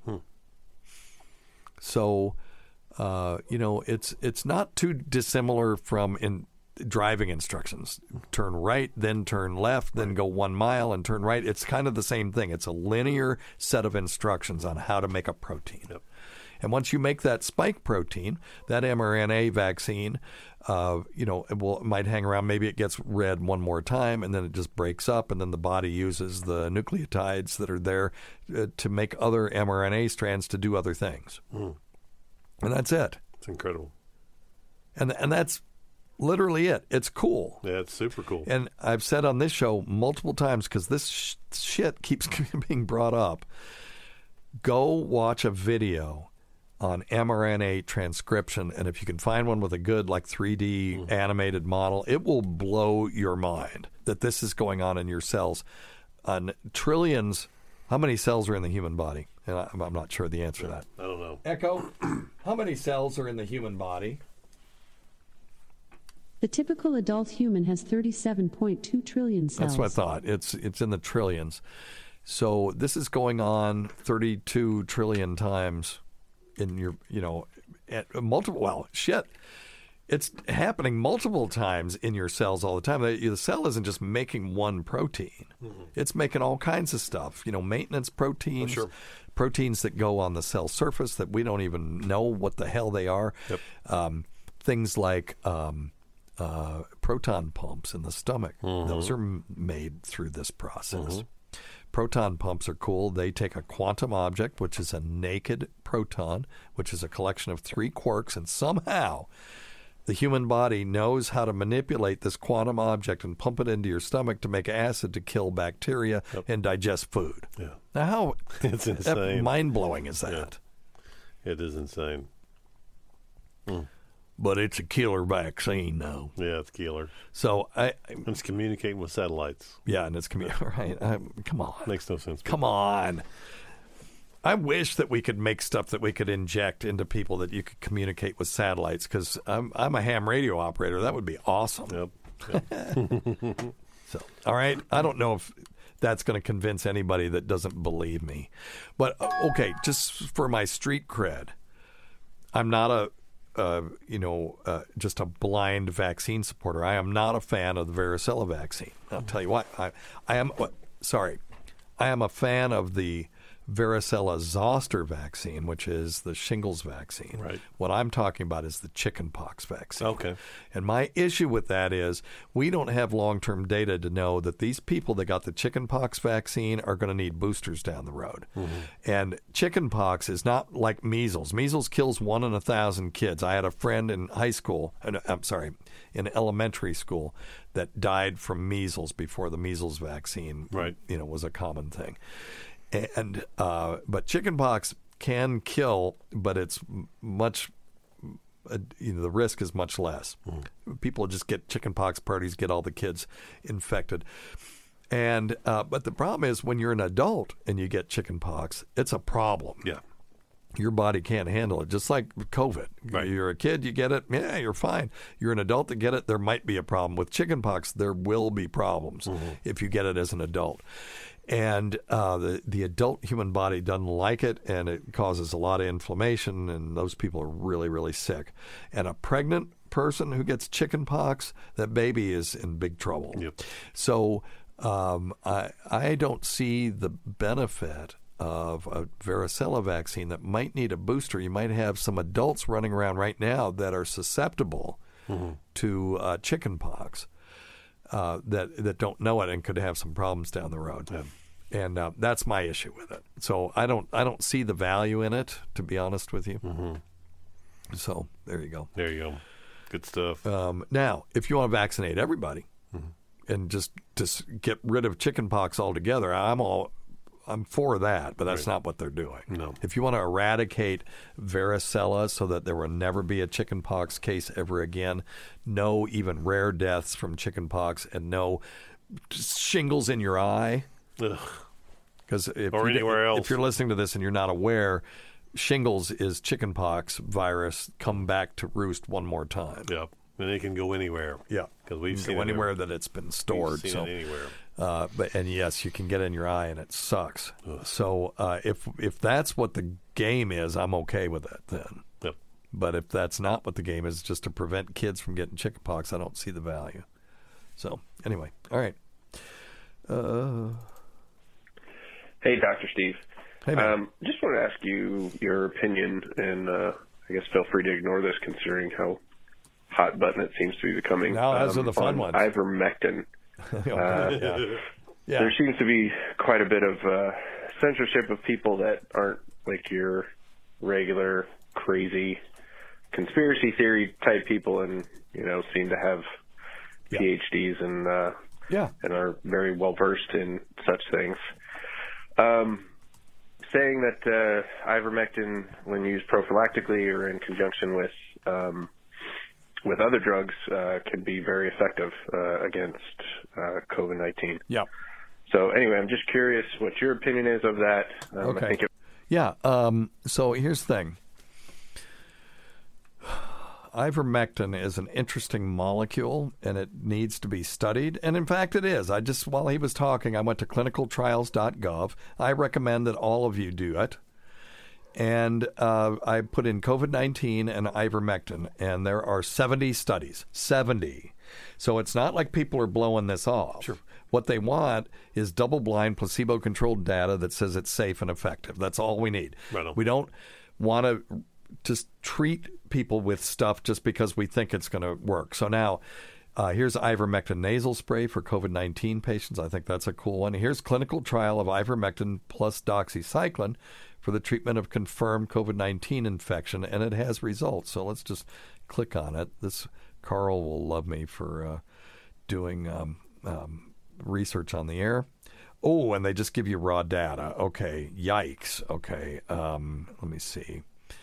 So, it's not too dissimilar from driving instructions. Turn right, then turn left, then go 1 mile and turn right. It's kind of the same thing. It's a linear set of instructions on how to make a protein. Yep. And once you make that spike protein, that mRNA vaccine, it might hang around. Maybe it gets read one more time, and then it just breaks up, and then the body uses the nucleotides that are there to make other mRNA strands to do other things. And that's it. It's incredible. And that's literally it. It's cool. Yeah, it's super cool. And I've said on this show multiple times, because this shit keeps being brought up, go watch a video on mRNA transcription, and if you can find one with a good 3D animated model, it will blow your mind that this is going on in your cells. On trillions, how many cells are in the human body? And I'm not sure the answer to that. I don't know. Echo, how many cells are in the human body? The typical adult human has 37.2 trillion cells. That's what I thought. It's in the trillions. So this is going on 32 trillion times in your, at multiple. Well, shit. It's happening multiple times in your cells all the time. The cell isn't just making one protein. Mm-hmm. It's making all kinds of stuff. Maintenance proteins, proteins that go on the cell surface that we don't even know what the hell they are. Yep. Things like proton pumps in the stomach. Mm-hmm. Those are made through this process. Mm-hmm. Proton pumps are cool. They take a quantum object, which is a naked proton, which is a collection of 3 quarks, and somehow the human body knows how to manipulate this quantum object and pump it into your stomach to make acid to kill bacteria and digest food. Yeah. Now, how it's insane. Mind-blowing is that? Yeah. It is insane. But it's a killer vaccine, though. Yeah, it's killer. So it's communicating with satellites. Yeah, and it's right. Come on. Makes no sense. Come on. I wish that we could make stuff that we could inject into people that you could communicate with satellites, because I'm a ham radio operator. That would be awesome. Yep. So, all right. I don't know if that's going to convince anybody that doesn't believe me. But, okay, just for my street cred, I'm not just a blind vaccine supporter. I am not a fan of the varicella vaccine. I'll tell you what. I am a fan of the varicella zoster vaccine, which is the shingles vaccine. Right. What I'm talking about is the chickenpox vaccine. Okay. And my issue with that is we don't have long-term data to know that these people that got the chickenpox vaccine are going to need boosters down the road. Mm-hmm. And chickenpox is not like measles. Measles kills 1 in 1,000 kids. I had a friend in in elementary school that died from measles before the measles vaccine, was a common thing. And but chickenpox can kill, but it's much. The risk is much less. Mm. People just get chickenpox parties, get all the kids infected, and but the problem is when you're an adult and you get chickenpox, it's a problem. Yeah. Your body can't handle it, just like COVID. Right. You're a kid, you get it, yeah, you're fine. You're an adult to get it, there might be a problem. With chickenpox, there will be problems if you get it as an adult. And the adult human body doesn't like it, and it causes a lot of inflammation, and those people are really, really sick. And a pregnant person who gets chickenpox, that baby is in big trouble. Yep. So I don't see the benefit of a varicella vaccine that might need a booster. You might have some adults running around right now that are susceptible to chickenpox that don't know it and could have some problems down the road. Yeah. And that's my issue with it. So I don't see the value in it, to be honest with you. Mm-hmm. So there you go. There you go. Good stuff. Now, if you want to vaccinate everybody and just get rid of chickenpox altogether, I'm for that, but that's not what they're doing. No. If you want to eradicate varicella so that there will never be a chickenpox case ever again, no even rare deaths from chickenpox, and no shingles in your eye. Because anywhere else. If you're listening to this and you're not aware, shingles is chickenpox virus come back to roost one more time. Yeah, and it can go anywhere. Yeah, because we've seen anywhere that it's been stored. We've seen it anywhere. But yes, you can get in your eye, and it sucks. Ugh. So if that's what the game is, I'm okay with it then. Yep. But if that's not what the game is, just to prevent kids from getting chickenpox, I don't see the value. So anyway, all right. Hey, Dr. Steve. Hey, man. Just want to ask you your opinion, and I guess feel free to ignore this considering how hot button it seems to be becoming. Now, those are the fun ones. Ivermectin. Yeah. There seems to be quite a bit of censorship of people that aren't like your regular crazy conspiracy theory type people, and seem to have PhDs and are very well versed in such things. Saying that ivermectin, when used prophylactically or in conjunction with other drugs, can be very effective against COVID-19. Yeah. So anyway, I'm just curious what your opinion is of that. Okay. So here's the thing. Ivermectin is an interesting molecule, and it needs to be studied. And in fact, it is. While he was talking, I went to clinicaltrials.gov. I recommend that all of you do it. And I put in COVID-19 and ivermectin, and there are 70 studies. 70. So it's not like people are blowing this off. Sure. What they want is double-blind, placebo-controlled data that says it's safe and effective. That's all we need. Right on. We don't want to just treat people with stuff just because we think it's going to work. So now here's ivermectin nasal spray for COVID-19 patients. I think that's a cool one. Here's clinical trial of ivermectin plus doxycycline for the treatment of confirmed COVID-19 infection, and it has results. So let's just click on it. This Carl will love me for doing research on the air. Oh, and they just give you raw data. Okay, yikes. Okay, let me see.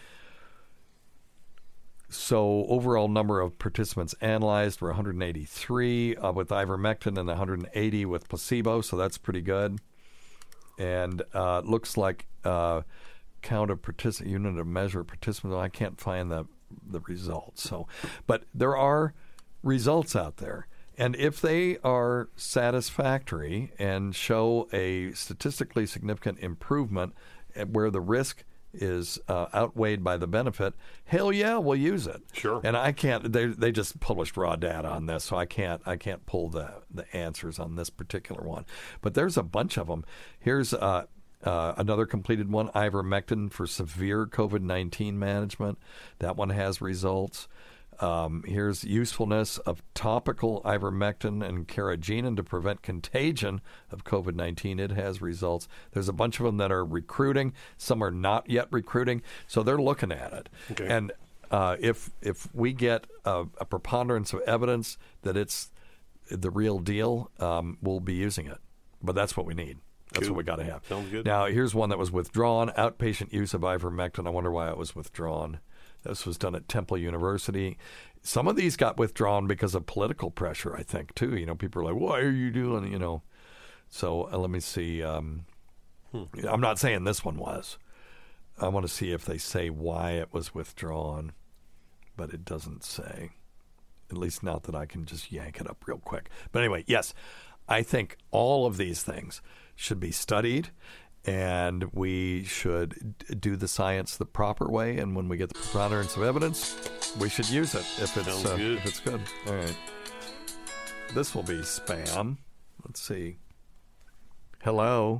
So overall number of participants analyzed were 183 with ivermectin and 180 with placebo, so that's pretty good. And it looks like count of participants, unit of measure of participants. I can't find the results. So, but there are results out there. And if they are satisfactory and show a statistically significant improvement where the risk is outweighed by the benefit, hell yeah, we'll use it. Sure. And I can't. They just published raw data on this, so I can't pull the answers on this particular one. But there's a bunch of them. Here's another completed one: ivermectin for severe COVID-19 management. That one has results. Here's usefulness of topical ivermectin and carrageenan to prevent contagion of COVID-19. It has results. There's a bunch of them that are recruiting. Some are not yet recruiting. So they're looking at it. Okay. And if we get a preponderance of evidence that it's the real deal, we'll be using it. But that's what we need. That's what we got to have. Sounds good. Now, here's one that was withdrawn. Outpatient use of ivermectin. I wonder why it was withdrawn. This was done at Temple University. Some of these got withdrawn because of political pressure, I think, too. You know, people are like, why are you doing, you know. So let me see. I'm not saying this one was. I want to see if they say why it was withdrawn, but it doesn't say. At least not that I can just yank it up real quick. But anyway, yes, I think all of these things should be studied. And we should do the science the proper way. And when we get the preponderance of evidence, we should use it if it's good. All right. This will be spam. Let's see. Hello.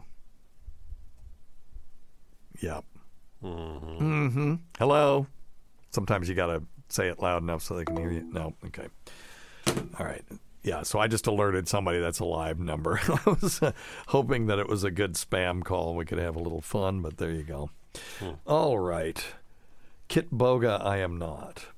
Yep. Mm-hmm. Hello. Sometimes you got to say it loud enough so they can hear you. No. Okay. All right. Yeah, so I just alerted somebody that's a live number. I was hoping that it was a good spam call and we could have a little fun, but there you go. All right. Kit Boga, I am not.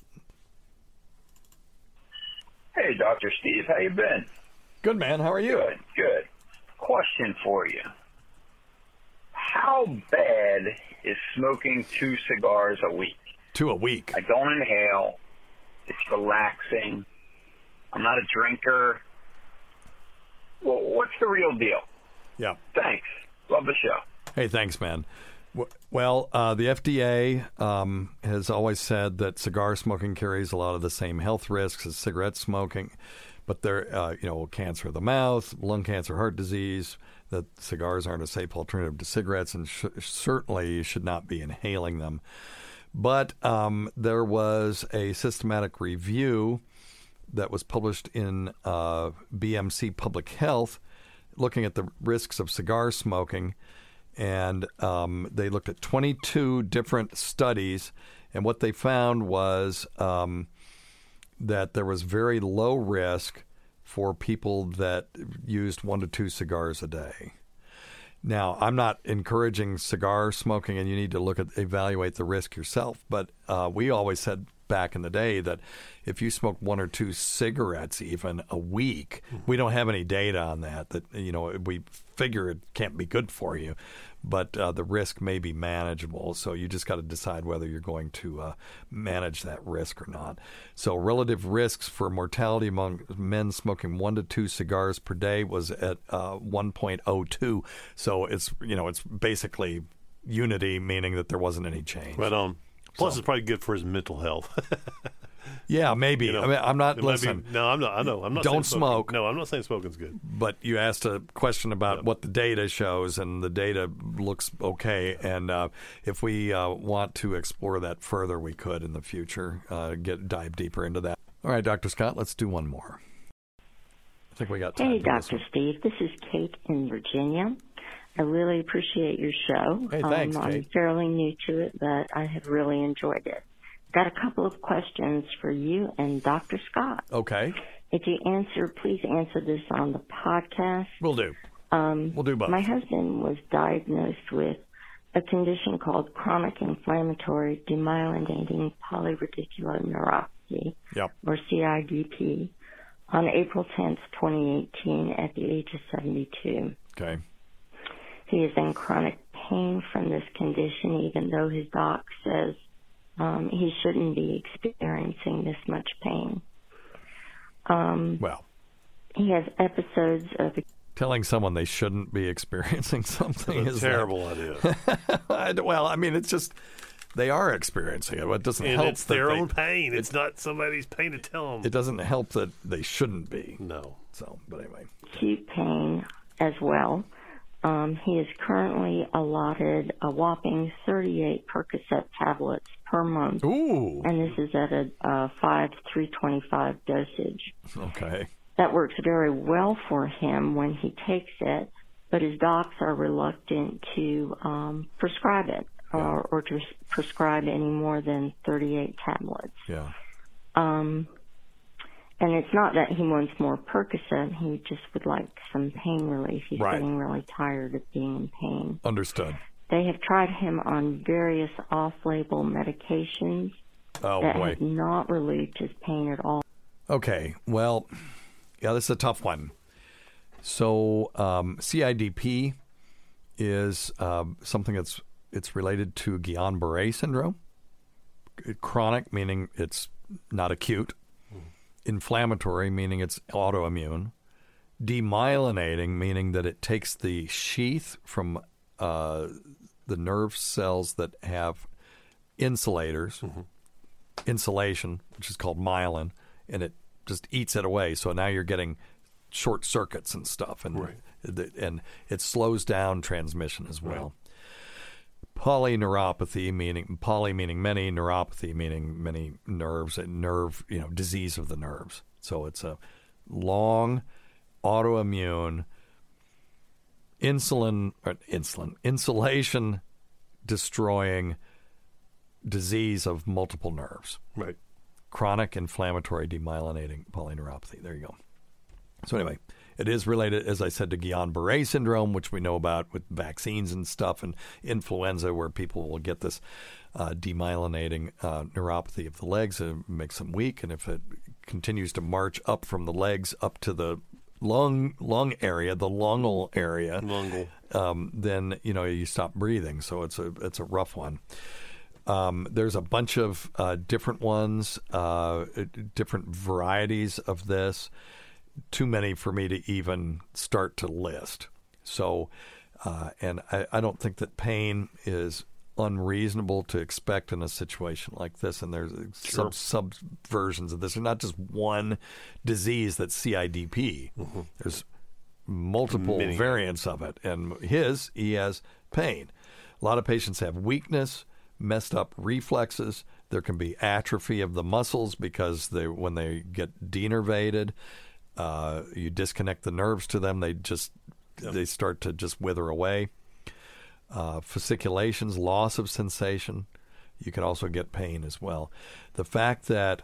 Hey, Dr. Steve, how you been? Good, man. How are you? Good. Question for you. How bad is smoking 2 cigars a week? 2 a week? I don't inhale. It's relaxing. I'm not a drinker. Well, what's the real deal? Yeah. Thanks. Love the show. Hey, thanks, man. Well, the FDA has always said that cigar smoking carries a lot of the same health risks as cigarette smoking, but they're, cancer of the mouth, lung cancer, heart disease, that cigars aren't a safe alternative to cigarettes, and certainly you should not be inhaling them. But there was a systematic review that was published in BMC Public Health looking at the risks of cigar smoking. And they looked at 22 different studies. And what they found was that there was very low risk for people that used 1 to 2 cigars a day. Now, I'm not encouraging cigar smoking, and you need to evaluate the risk yourself. But we always said back in the day that if you smoke 1 or 2 cigarettes even a week, we don't have any data on that, we figure it can't be good for you, but the risk may be manageable. So you just got to decide whether you're going to manage that risk or not. So relative risks for mortality among men smoking 1 to 2 cigars per day was at 1.02. So it's basically unity, meaning that there wasn't any change. Right on. Plus, it's probably good for his mental health. Yeah, maybe. You know, I mean, I'm not. it might Listen. be- no, I'm not. I know. I'm not. Don't saying smoking- smoke. No, I'm not saying smoking's good. But you asked a question about what the data shows, and the data looks okay. And if we want to explore that further, we could in the future dive deeper into that. All right, Dr. Scott, let's do one more. I think we got time. Hey, for this Dr. one. Steve. This is Kate in Virginia. I really appreciate your show. Hey, thanks, I'm Kate. fairly new to it, but I have really enjoyed it. Got a couple of questions for you and Dr. Scott. Okay. If you please answer this on the podcast. We'll do. We'll do both. My husband was diagnosed with a condition called chronic inflammatory demyelinating polyradiculoneuropathy, or CIDP, on April 10th, 2018, at the age of 72. Okay. He is in chronic pain from this condition, even though his doc says he shouldn't be experiencing this much pain. Well, he has episodes of telling someone they shouldn't be experiencing something That's is a terrible idea. Well, I mean, it's just they are experiencing it. It doesn't And help. it's their own pain. It's not somebody's pain to tell them. It doesn't help that they shouldn't be. No. So, but anyway. acute pain as well. He is currently allotted a whopping 38 Percocet tablets per month. Ooh. And this is at a 5/325 dosage. Okay. That works very well for him when he takes it, but his docs are reluctant to prescribe it or to prescribe any more than 38 tablets. Yeah. And it's not that he wants more Percocet. He just would like some pain relief. He's Right. getting really tired of being in pain. Understood. They have tried him on various off-label medications Oh, that boy. have not relieved his pain at all. Okay. Well, yeah, this is a tough one. So, CIDP is something it's related to Guillain-Barré syndrome. Chronic, meaning it's not acute. Inflammatory, meaning it's autoimmune. Demyelinating, meaning that it takes the sheath from the nerve cells that have insulation, which is called myelin, and it just eats it away. So now you're getting short circuits and stuff, and and it slows down transmission as well. Polyneuropathy, meaning poly meaning many, neuropathy meaning many nerves, and nerve, disease of the nerves. So it's a long autoimmune insulation destroying disease of multiple nerves. Right. Chronic inflammatory demyelinating polyneuropathy. There you go. So anyway, it is related, as I said, to Guillain-Barré syndrome, which we know about with vaccines and stuff, and influenza, where people will get this demyelinating neuropathy of the legs. It makes them weak, and if it continues to march up from the legs up to the lung area, the lungal area, then you stop breathing. So it's a rough one. There's a bunch of different ones, different varieties of this. Too many for me to even start to list. So, and I don't think that pain is unreasonable to expect in a situation like this. And there's sub versions of this. There's not just one disease that's CIDP. There's multiple variants of it. And he has pain. A lot of patients have weakness, messed up reflexes. There can be atrophy of the muscles because when they get denervated, you disconnect the nerves to them, they start to just wither away. Fasciculations, loss of sensation. You can also get pain as well. The fact that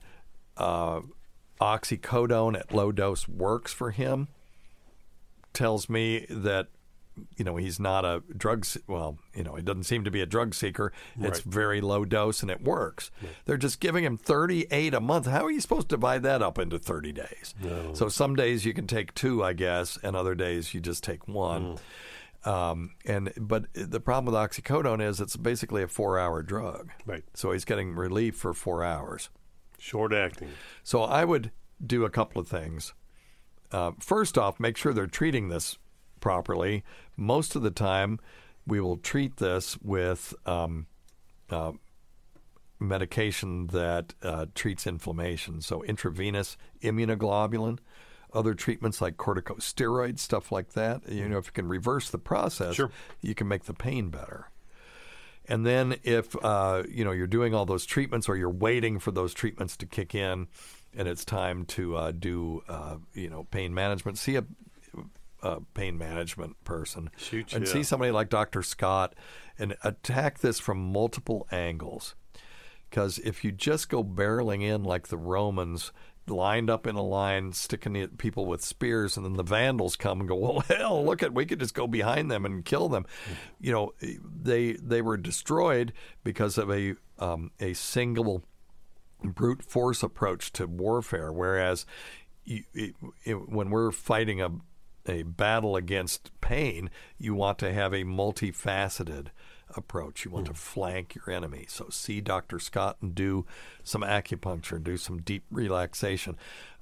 oxycodone at low dose works for him tells me that he's not a drug. Well, he doesn't seem to be a drug seeker. It's very low dose and it works. They're just giving him 38 a month. How are you supposed to divide that up into 30 days? No. So some days you can take 2, I guess, and other days you just take 1. But the problem with oxycodone is it's basically a 4-hour drug. Right. So he's getting relief for 4 hours. Short acting. So I would do a couple of things. First off, make sure they're treating this properly. Most of the time, we will treat this with medication that treats inflammation. So intravenous immunoglobulin, other treatments like corticosteroids, stuff like that. If you can reverse the process, you can make the pain better. And then if you're doing all those treatments, or you're waiting for those treatments to kick in, and it's time to do pain management, see a pain management person, see somebody like Dr. Scott, and attack this from multiple angles. Because if you just go barreling in like the Romans, lined up in a line, sticking at people with spears, and then the Vandals come and go, well, hell, we could just go behind them and kill them. They were destroyed because of a single brute force approach to warfare, whereas when we're fighting a battle against pain, you want to have a multifaceted approach. You want to flank your enemy. So see Dr. Scott and do some acupuncture, do some deep relaxation,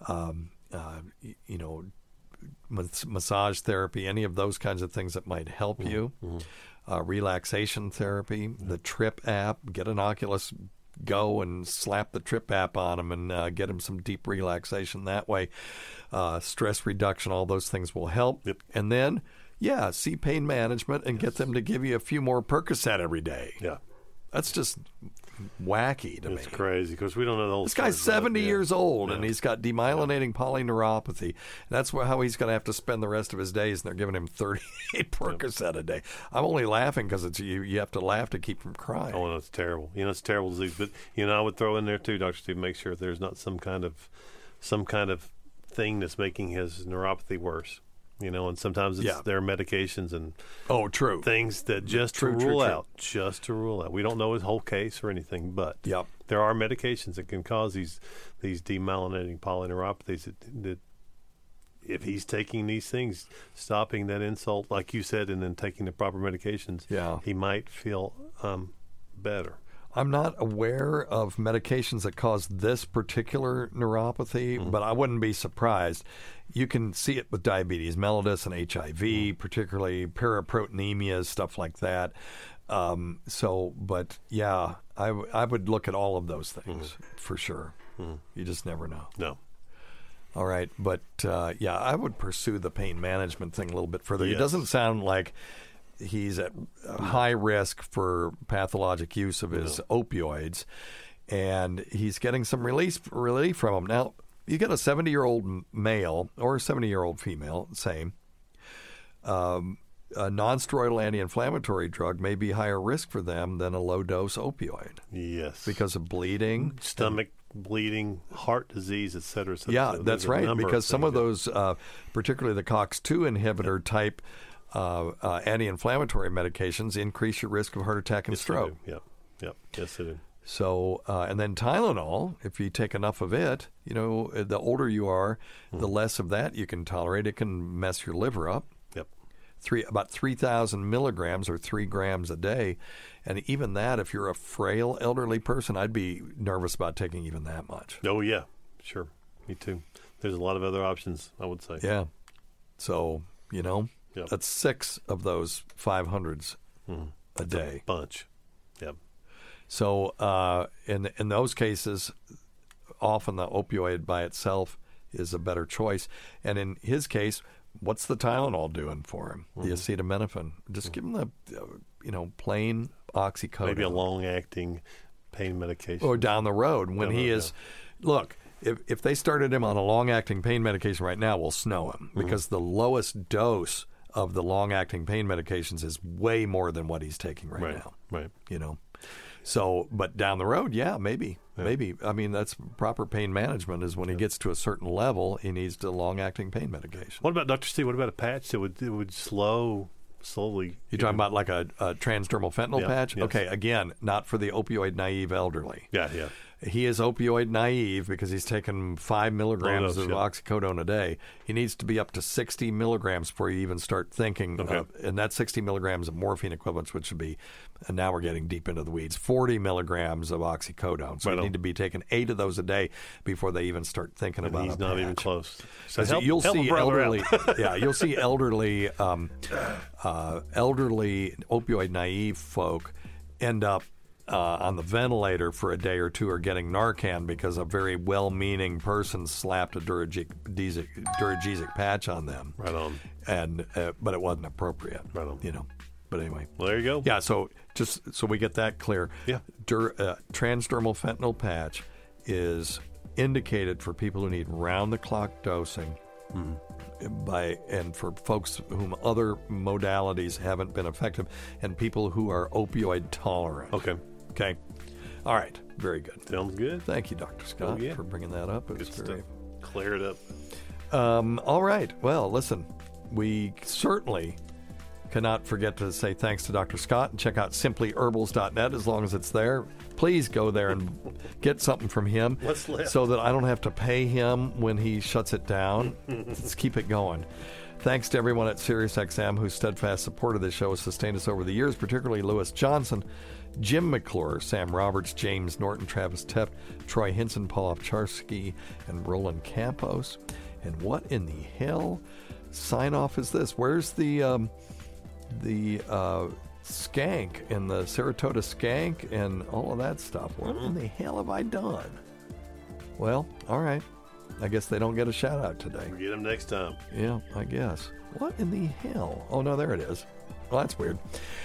massage therapy, any of those kinds of things that might help you. Relaxation therapy, the Trip app, get an Oculus Go and slap the Trip app on them and get them some deep relaxation that way. Stress reduction, all those things will help. And then see pain management and get them to give you a few more Percocet every day. Yeah. That's just wacky to me. It's crazy because we don't know the whole story. This guy's 70 years old, and he's got demyelinating polyneuropathy. That's how he's going to have to spend the rest of his days, and they're giving him 38 Percocet a day. I'm only laughing because it's you have to laugh to keep from crying. Oh, no, it's terrible. It's a terrible disease. But, I would throw in there, too, Dr. Steve, make sure there's not some kind of thing that's making his neuropathy worse. And sometimes it's their medications and things that just to rule out. We don't know his whole case or anything, but there are medications that can cause these demyelinating polyneuropathies that if he's taking these things, stopping that insult, like you said, and then taking the proper medications, he might feel better. I'm not aware of medications that cause this particular neuropathy, but I wouldn't be surprised. You can see it with diabetes mellitus and HIV, particularly paraproteinemia, stuff like that. I would look at all of those things for sure. You just never know. No. All right, but I would pursue the pain management thing a little bit further. Yes. It doesn't sound like he's at high risk for pathologic use of his opioids, and he's getting some relief from them. Now, you get a 70-year-old male or a 70-year-old female, same. A non-steroidal anti-inflammatory drug may be higher risk for them than a low-dose opioid. Yes. Because of bleeding. Stomach bleeding, heart disease, et cetera. Yeah, that's right, because some of those, particularly the COX-2 inhibitor type anti-inflammatory medications, increase your risk of heart attack and stroke. Yep. Yes, they do. So, and then Tylenol, if you take enough of it, the older you are, the less of that you can tolerate. It can mess your liver up. Yep. About 3,000 milligrams or 3 grams a day. And even that, if you're a frail elderly person, I'd be nervous about taking even that much. Oh, yeah. Sure. Me too. There's a lot of other options, I would say. Yeah. So, that's 6 of those 500s a day. A bunch. Yep. So in those cases, often the opioid by itself is a better choice. And in his case, what's the Tylenol doing for him? The acetaminophen. Just give him the plain oxycodone. Maybe a long-acting pain medication. Or down the road when he is – look, if they started him on a long-acting pain medication right now, we'll snow him because the lowest dose of the long-acting pain medications is way more than what he's taking right now. Right. So, but down the road, maybe. I mean, that's proper pain management is when he gets to a certain level, he needs the long-acting pain medication. What about, Dr. Steve, what about a patch that would slowly? You're talking about like a transdermal fentanyl patch? Yes. Okay, again, not for the opioid-naive elderly. Yeah. He is opioid naive because he's taken 5 milligrams of oxycodone a day. He needs to be up to 60 milligrams before you even start thinking. And that's 60 milligrams of morphine equivalents, which would be, and now we're getting deep into the weeds, 40 milligrams of oxycodone. So you need to be taking 8 of those a day before they even start thinking about it. He's not even close. So you'll see elderly, you'll see elderly opioid naive folk end up on the ventilator for a day or two are getting Narcan because a very well-meaning person slapped a Duragesic patch on them. Right on. And but it wasn't appropriate. Right on. You know. But anyway. Well, there you go. Yeah, so just so we get that clear. Yeah. Transdermal fentanyl patch is indicated for people who need round-the-clock dosing and for folks whom other modalities haven't been effective, and people who are opioid tolerant. Okay. All right. Very good. Sounds good. Thank you, Dr. Scott, for bringing that up. It was very clear it up. All right. Well, listen, we certainly cannot forget to say thanks to Dr. Scott and check out simplyherbals.net as long as it's there. Please go there and get something from him so that I don't have to pay him when he shuts it down. Let's keep it going. Thanks to everyone at SiriusXM whose steadfast support of this show has sustained us over the years, particularly Lewis Johnson, Jim McClure, Sam Roberts, James Norton, Travis Tepp, Troy Hinson, Paul Opcharski, and Roland Campos. And what in the hell sign-off is this? Where's the skank and the Saratoga skank and all of that stuff? What in the hell have I done? Well, all right. I guess they don't get a shout out today. We'll get them next time. Yeah, I guess. What in the hell? Oh, no, there it is. Well, that's weird.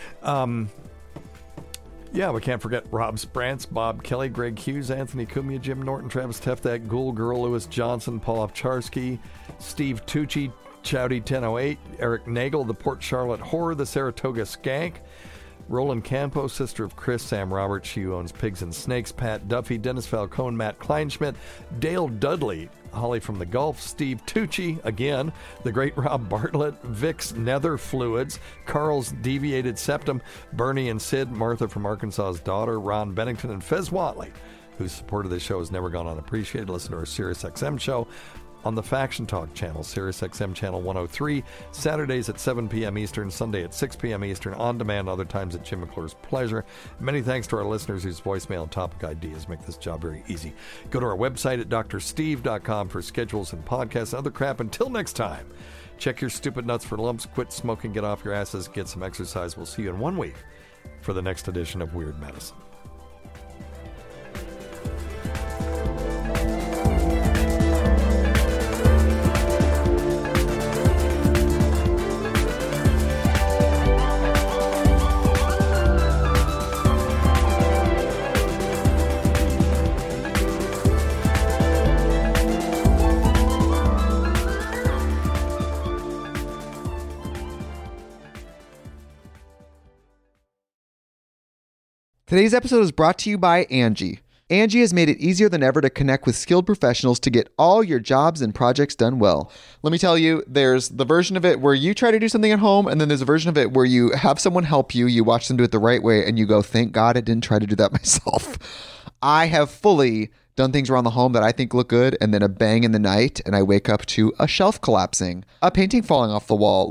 Yeah, we can't forget Rob Sprance, Bob Kelly, Greg Hughes, Anthony Cumia, Jim Norton, Travis Teff, that Ghoul Girl, Lewis Johnson, Paul Opcharski, Steve Tucci, Chowdy 1008, Eric Nagel, the Port Charlotte Horror, the Saratoga Skank, Roland Campos, sister of Chris, Sam Roberts, she who owns Pigs and Snakes, Pat Duffy, Dennis Falcone, Matt Kleinschmidt, Dale Dudley, Holly from the Gulf, Steve Tucci, again, the great Rob Bartlett, Vic's Nether Fluids, Carl's Deviated Septum, Bernie and Sid, Martha from Arkansas's Daughter, Ron Bennington, and Fez Watley, whose support of this show has never gone unappreciated. Listen to our SiriusXM show on the Faction Talk channel, SiriusXM channel 103, Saturdays at 7 p.m. Eastern, Sunday at 6 p.m. Eastern, on demand other times at Jim McClure's pleasure. Many thanks to our listeners whose voicemail and topic ideas make this job very easy. Go to our website at drsteve.com for schedules and podcasts and other crap. Until next time, check your stupid nuts for lumps, quit smoking, get off your asses, get some exercise. We'll see you in 1 week for the next edition of Weird Medicine. Today's episode is brought to you by Angie. Angie has made it easier than ever to connect with skilled professionals to get all your jobs and projects done well. Let me tell you, there's the version of it where you try to do something at home, and then there's a version of it where you have someone help you, you watch them do it the right way, and you go, thank God I didn't try to do that myself. I have fully done things around the home that I think look good, and then a bang in the night, and I wake up to a shelf collapsing, a painting falling off the wall.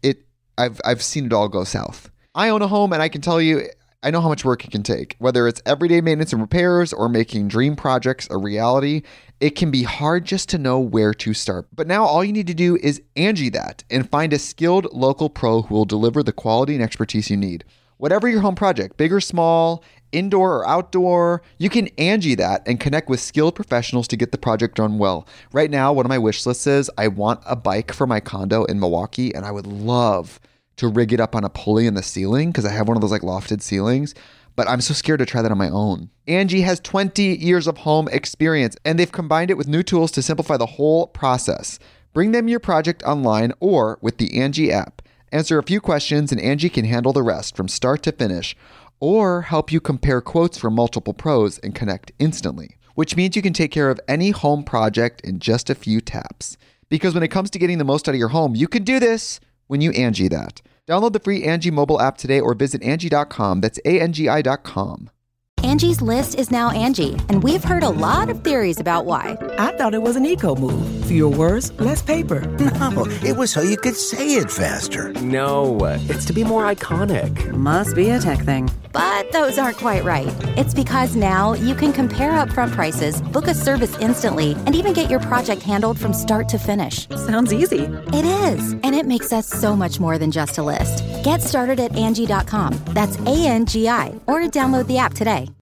I've seen it all go south. I own a home, and I can tell you, I know how much work it can take. Whether it's everyday maintenance and repairs or making dream projects a reality, it can be hard just to know where to start. But now all you need to do is Angie that and find a skilled local pro who will deliver the quality and expertise you need. Whatever your home project, big or small, indoor or outdoor, you can Angie that and connect with skilled professionals to get the project done well. Right now, one of my wish lists is I want a bike for my condo in Milwaukee, and I would love to rig it up on a pulley in the ceiling because I have one of those lofted ceilings, but I'm so scared to try that on my own. Angie has 20 years of home experience, and they've combined it with new tools to simplify the whole process. Bring them your project online or with the Angie app. Answer a few questions and Angie can handle the rest from start to finish, or help you compare quotes from multiple pros and connect instantly, which means you can take care of any home project in just a few taps. Because when it comes to getting the most out of your home, you can do this when you Angie that. Download the free Angie mobile app today or visit Angie.com. That's ANGI.com. Angie's List is now Angie, and we've heard a lot of theories about why. I thought it was an eco move. Fewer words, less paper. No, it was so you could say it faster. No, it's to be more iconic. Must be a tech thing. But those aren't quite right. It's because now you can compare upfront prices, book a service instantly, and even get your project handled from start to finish. Sounds easy. It is, and it makes us so much more than just a list. Get started at Angie.com. That's ANGI, or download the app today.